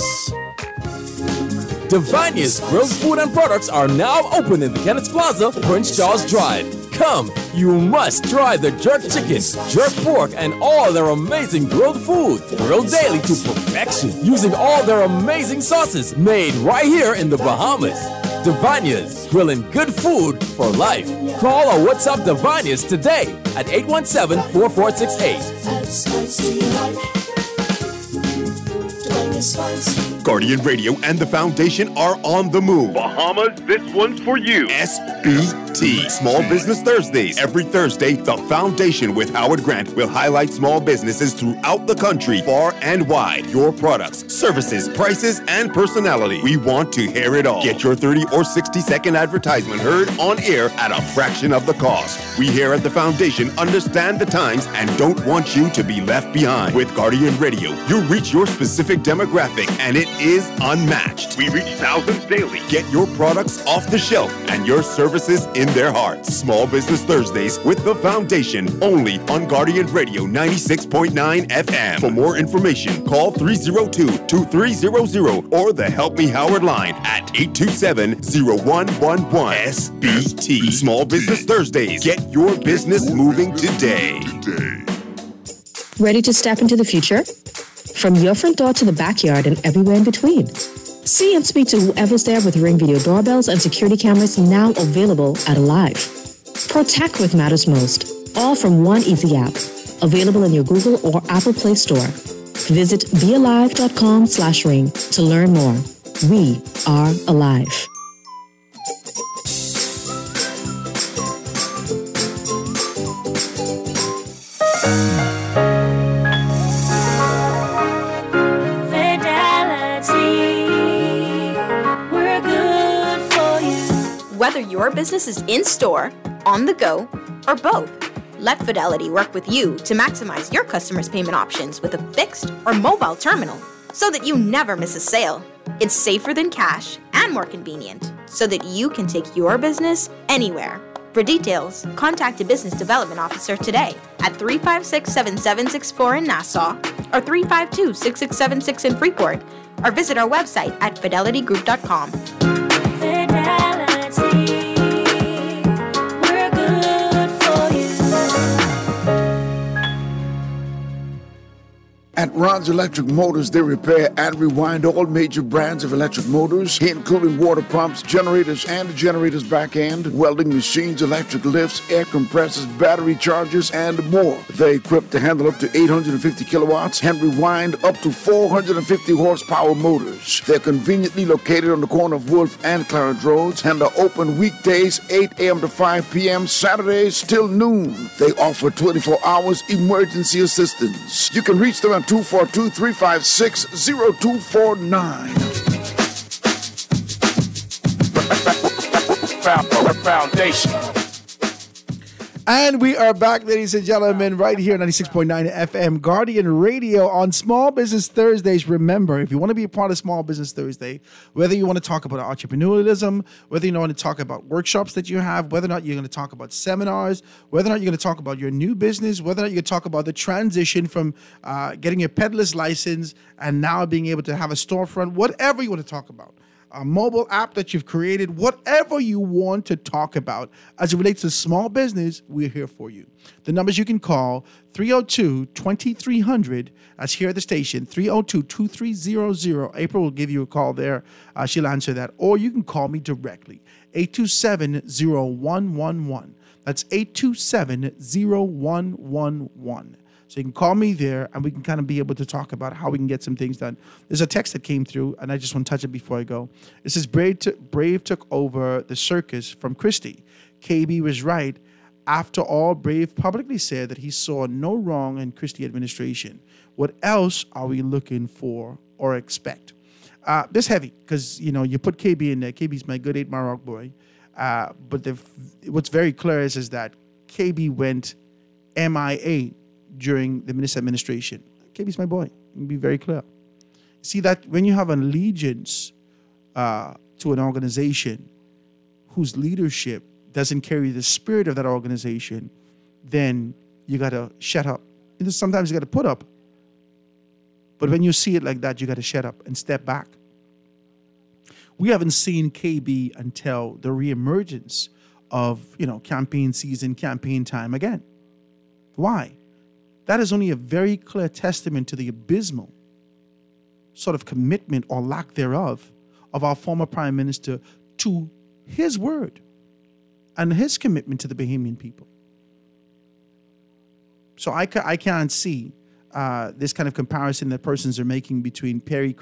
Divania's grilled food and products are now open in the Kenneth Plaza, Prince Charles Drive. Come, you must try the jerk chicken, jerk pork, and all their amazing grilled food. Grilled daily to perfection using all their amazing sauces made right here in the Bahamas. Divania's, grilling good food for life. Call or WhatsApp Divania's today at 817-4468. Guardian Radio and the Foundation are on the move. Bahamas, this one's for you. SBT, Small Business Thursdays. Every Thursday, the Foundation with Howard Grant will highlight small businesses throughout the country, far and wide. Your products, services, prices, and personality. We want to hear it all. Get your 30 or 60-second advertisement heard on air at a fraction of the cost. We here at the Foundation understand the times and don't want you to be left behind. With Guardian Radio, you reach your specific demographic and it is unmatched. We reach thousands daily. Get your products off the shelf and your services in their hearts. Small Business Thursdays with the Foundation, only on Guardian Radio 96.9 FM. For more information, call 302-2300 or the Help Me Howard line at 827-0111. SBT. Small Business Thursdays. Get your business moving today. Ready to step into the future? From your front door to the backyard and everywhere in between. See and speak to whoever's there with Ring Video doorbells and security cameras now available at Alive. Protect what matters most, all from one easy app, available in your Google or Apple Play Store. Visit bealive.com/ring to learn more. We are alive. Whether your business is in-store, on the go, or both, let Fidelity work with you to maximize your customers' payment options with a fixed or mobile terminal so that you never miss a sale. It's safer than cash and more convenient so that you can take your business anywhere. For details, contact a business development officer today at 356-7764 in Nassau or 352-6676 in Freeport, or visit our website at fidelitygroup.com. At Ron's Electric Motors, they repair and rewind all major brands of electric motors, including water pumps, generators and the generator's back end, welding machines, electric lifts, air compressors, battery chargers, and more. They're equipped to handle up to 850 kilowatts and rewind up to 450 horsepower motors. They're conveniently located on the corner of Wolf and Clarence Roads and are open weekdays 8 a.m. to 5 p.m., Saturdays till noon. They offer 24 hours emergency assistance. You can reach them at 242-356-0249. Foundation. And we are back, ladies and gentlemen, right here, 96.9 FM, Guardian Radio on Small Business Thursdays. Remember, if you want to be a part of Small Business Thursday, whether you want to talk about entrepreneurialism, whether you want to talk about workshops that you have, whether or not you're going to talk about seminars, whether or not you're going to talk about your new business, whether or not you're going to talk about the transition from getting your peddler's license and now being able to have a storefront, whatever you want to talk about. A mobile app that you've created, whatever you want to talk about as it relates to small business, we're here for you. The numbers you can call, 302-2300. That's here at the station, 302-2300. April will give you a call there. She'll answer that. Or you can call me directly, 827-0111. That's 827-0111. So you can call me there, and we can kind of be able to talk about how we can get some things done. There's a text that came through, and I just want to touch it before I go. It says, Brave took over the circus from Christie. KB was right. After all, Brave publicly said that he saw no wrong in Christie administration. What else are we looking for or expect? This heavy, because, you put KB in there. KB's my good 8 Mile Rock boy. But what's very clear is that KB went MIA during the minister administration. KB's my boy. Be very clear. See that when you have an allegiance to an organization whose leadership doesn't carry the spirit of that organization, then you got to shut up. Sometimes you got to put up. But when you see it like that, you got to shut up and step back. We haven't seen KB until the reemergence of, campaign season, campaign time again. Why? That is only a very clear testament to the abysmal sort of commitment or lack thereof of our former prime minister to his word and his commitment to the Bahamian people. So I can't see this kind of comparison that persons are making between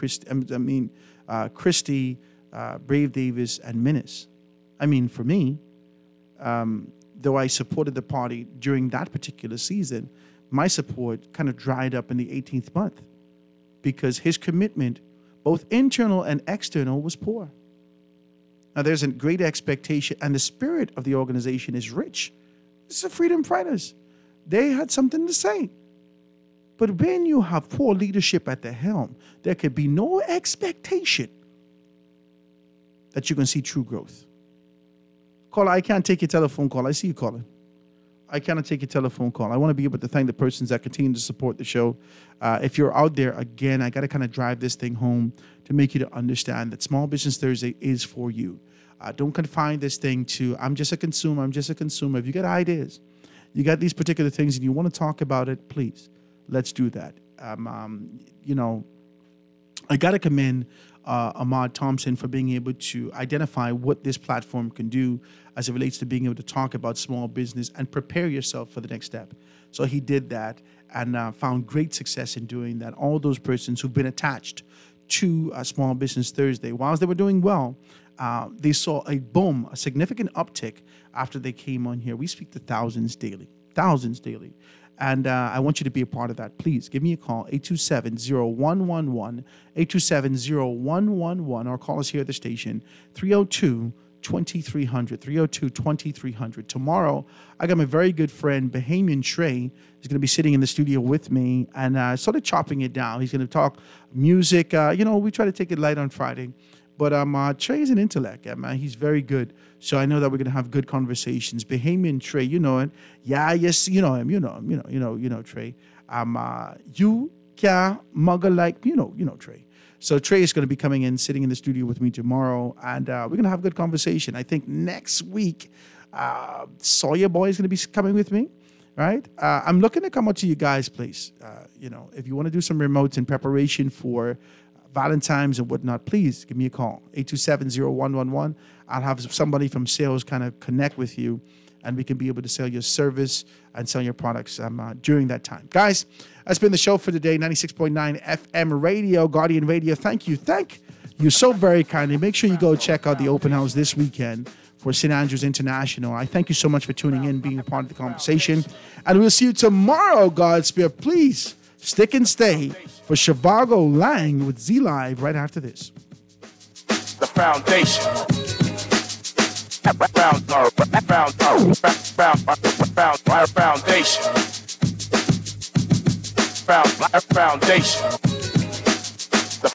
Christie, Brave Davis, and Minnis. For me, though I supported the party during that particular season, my support kind of dried up in the 18th month because his commitment, both internal and external, was poor. Now, there's a great expectation, and the spirit of the organization is rich. This is the Freedom Fighters. They had something to say. But when you have poor leadership at the helm, there could be no expectation that you can see true growth. Caller, I can't take your telephone call. I see you calling. I cannot take your telephone call. I want to be able to thank the persons that continue to support the show. If you're out there, again, I got to kind of drive this thing home to make you to understand that Small Business Thursday is for you. Don't confine this thing to, I'm just a consumer. If you got ideas, you got these particular things and you want to talk about it, please, let's do that. I got to commend Ahmad Thompson for being able to identify what this platform can do as it relates to being able to talk about small business and prepare yourself for the next step. So he did that and found great success in doing that. All those persons who've been attached to Small Business Thursday, whilst they were doing well, they saw a boom, a significant uptick after they came on here. We speak to thousands daily. And I want you to be a part of that. Please give me a call, 827-0111, 827-0111, or call us here at the station, 302-2300, 302-2300. Tomorrow, I got my very good friend, Bahamian Trey, is going to be sitting in the studio with me and sort of chopping it down. He's going to talk music. We try to take it light on Friday. But Trey is an intellect, he's very good. So I know that we're going to have good conversations. Bahamian Trey, you know it. Yeah, yes, you know him. You know Trey. You can muggle like, Trey. So Trey is going to be coming in, sitting in the studio with me tomorrow, and we're going to have a good conversation. I think next week, Sawyer Boy is going to be coming with me, right? I'm looking to come out to you guys' place. If you want to do some remotes in preparation for Valentine's and whatnot, please give me a call, 827-0111. I'll have somebody from sales kind of connect with you, and we can be able to sell your service and sell your products during that time. Guys, that's been the show for today, 96.9 FM Radio, Guardian Radio. Thank you so very kindly. Make sure you go check out the open house this weekend for St. Andrews International. I thank you so much for tuning in, being a part of the conversation. And we'll see you tomorrow, Godspeed. Please stick and stay for Shivago Lang with Z Live right after this. The foundation. Foundation.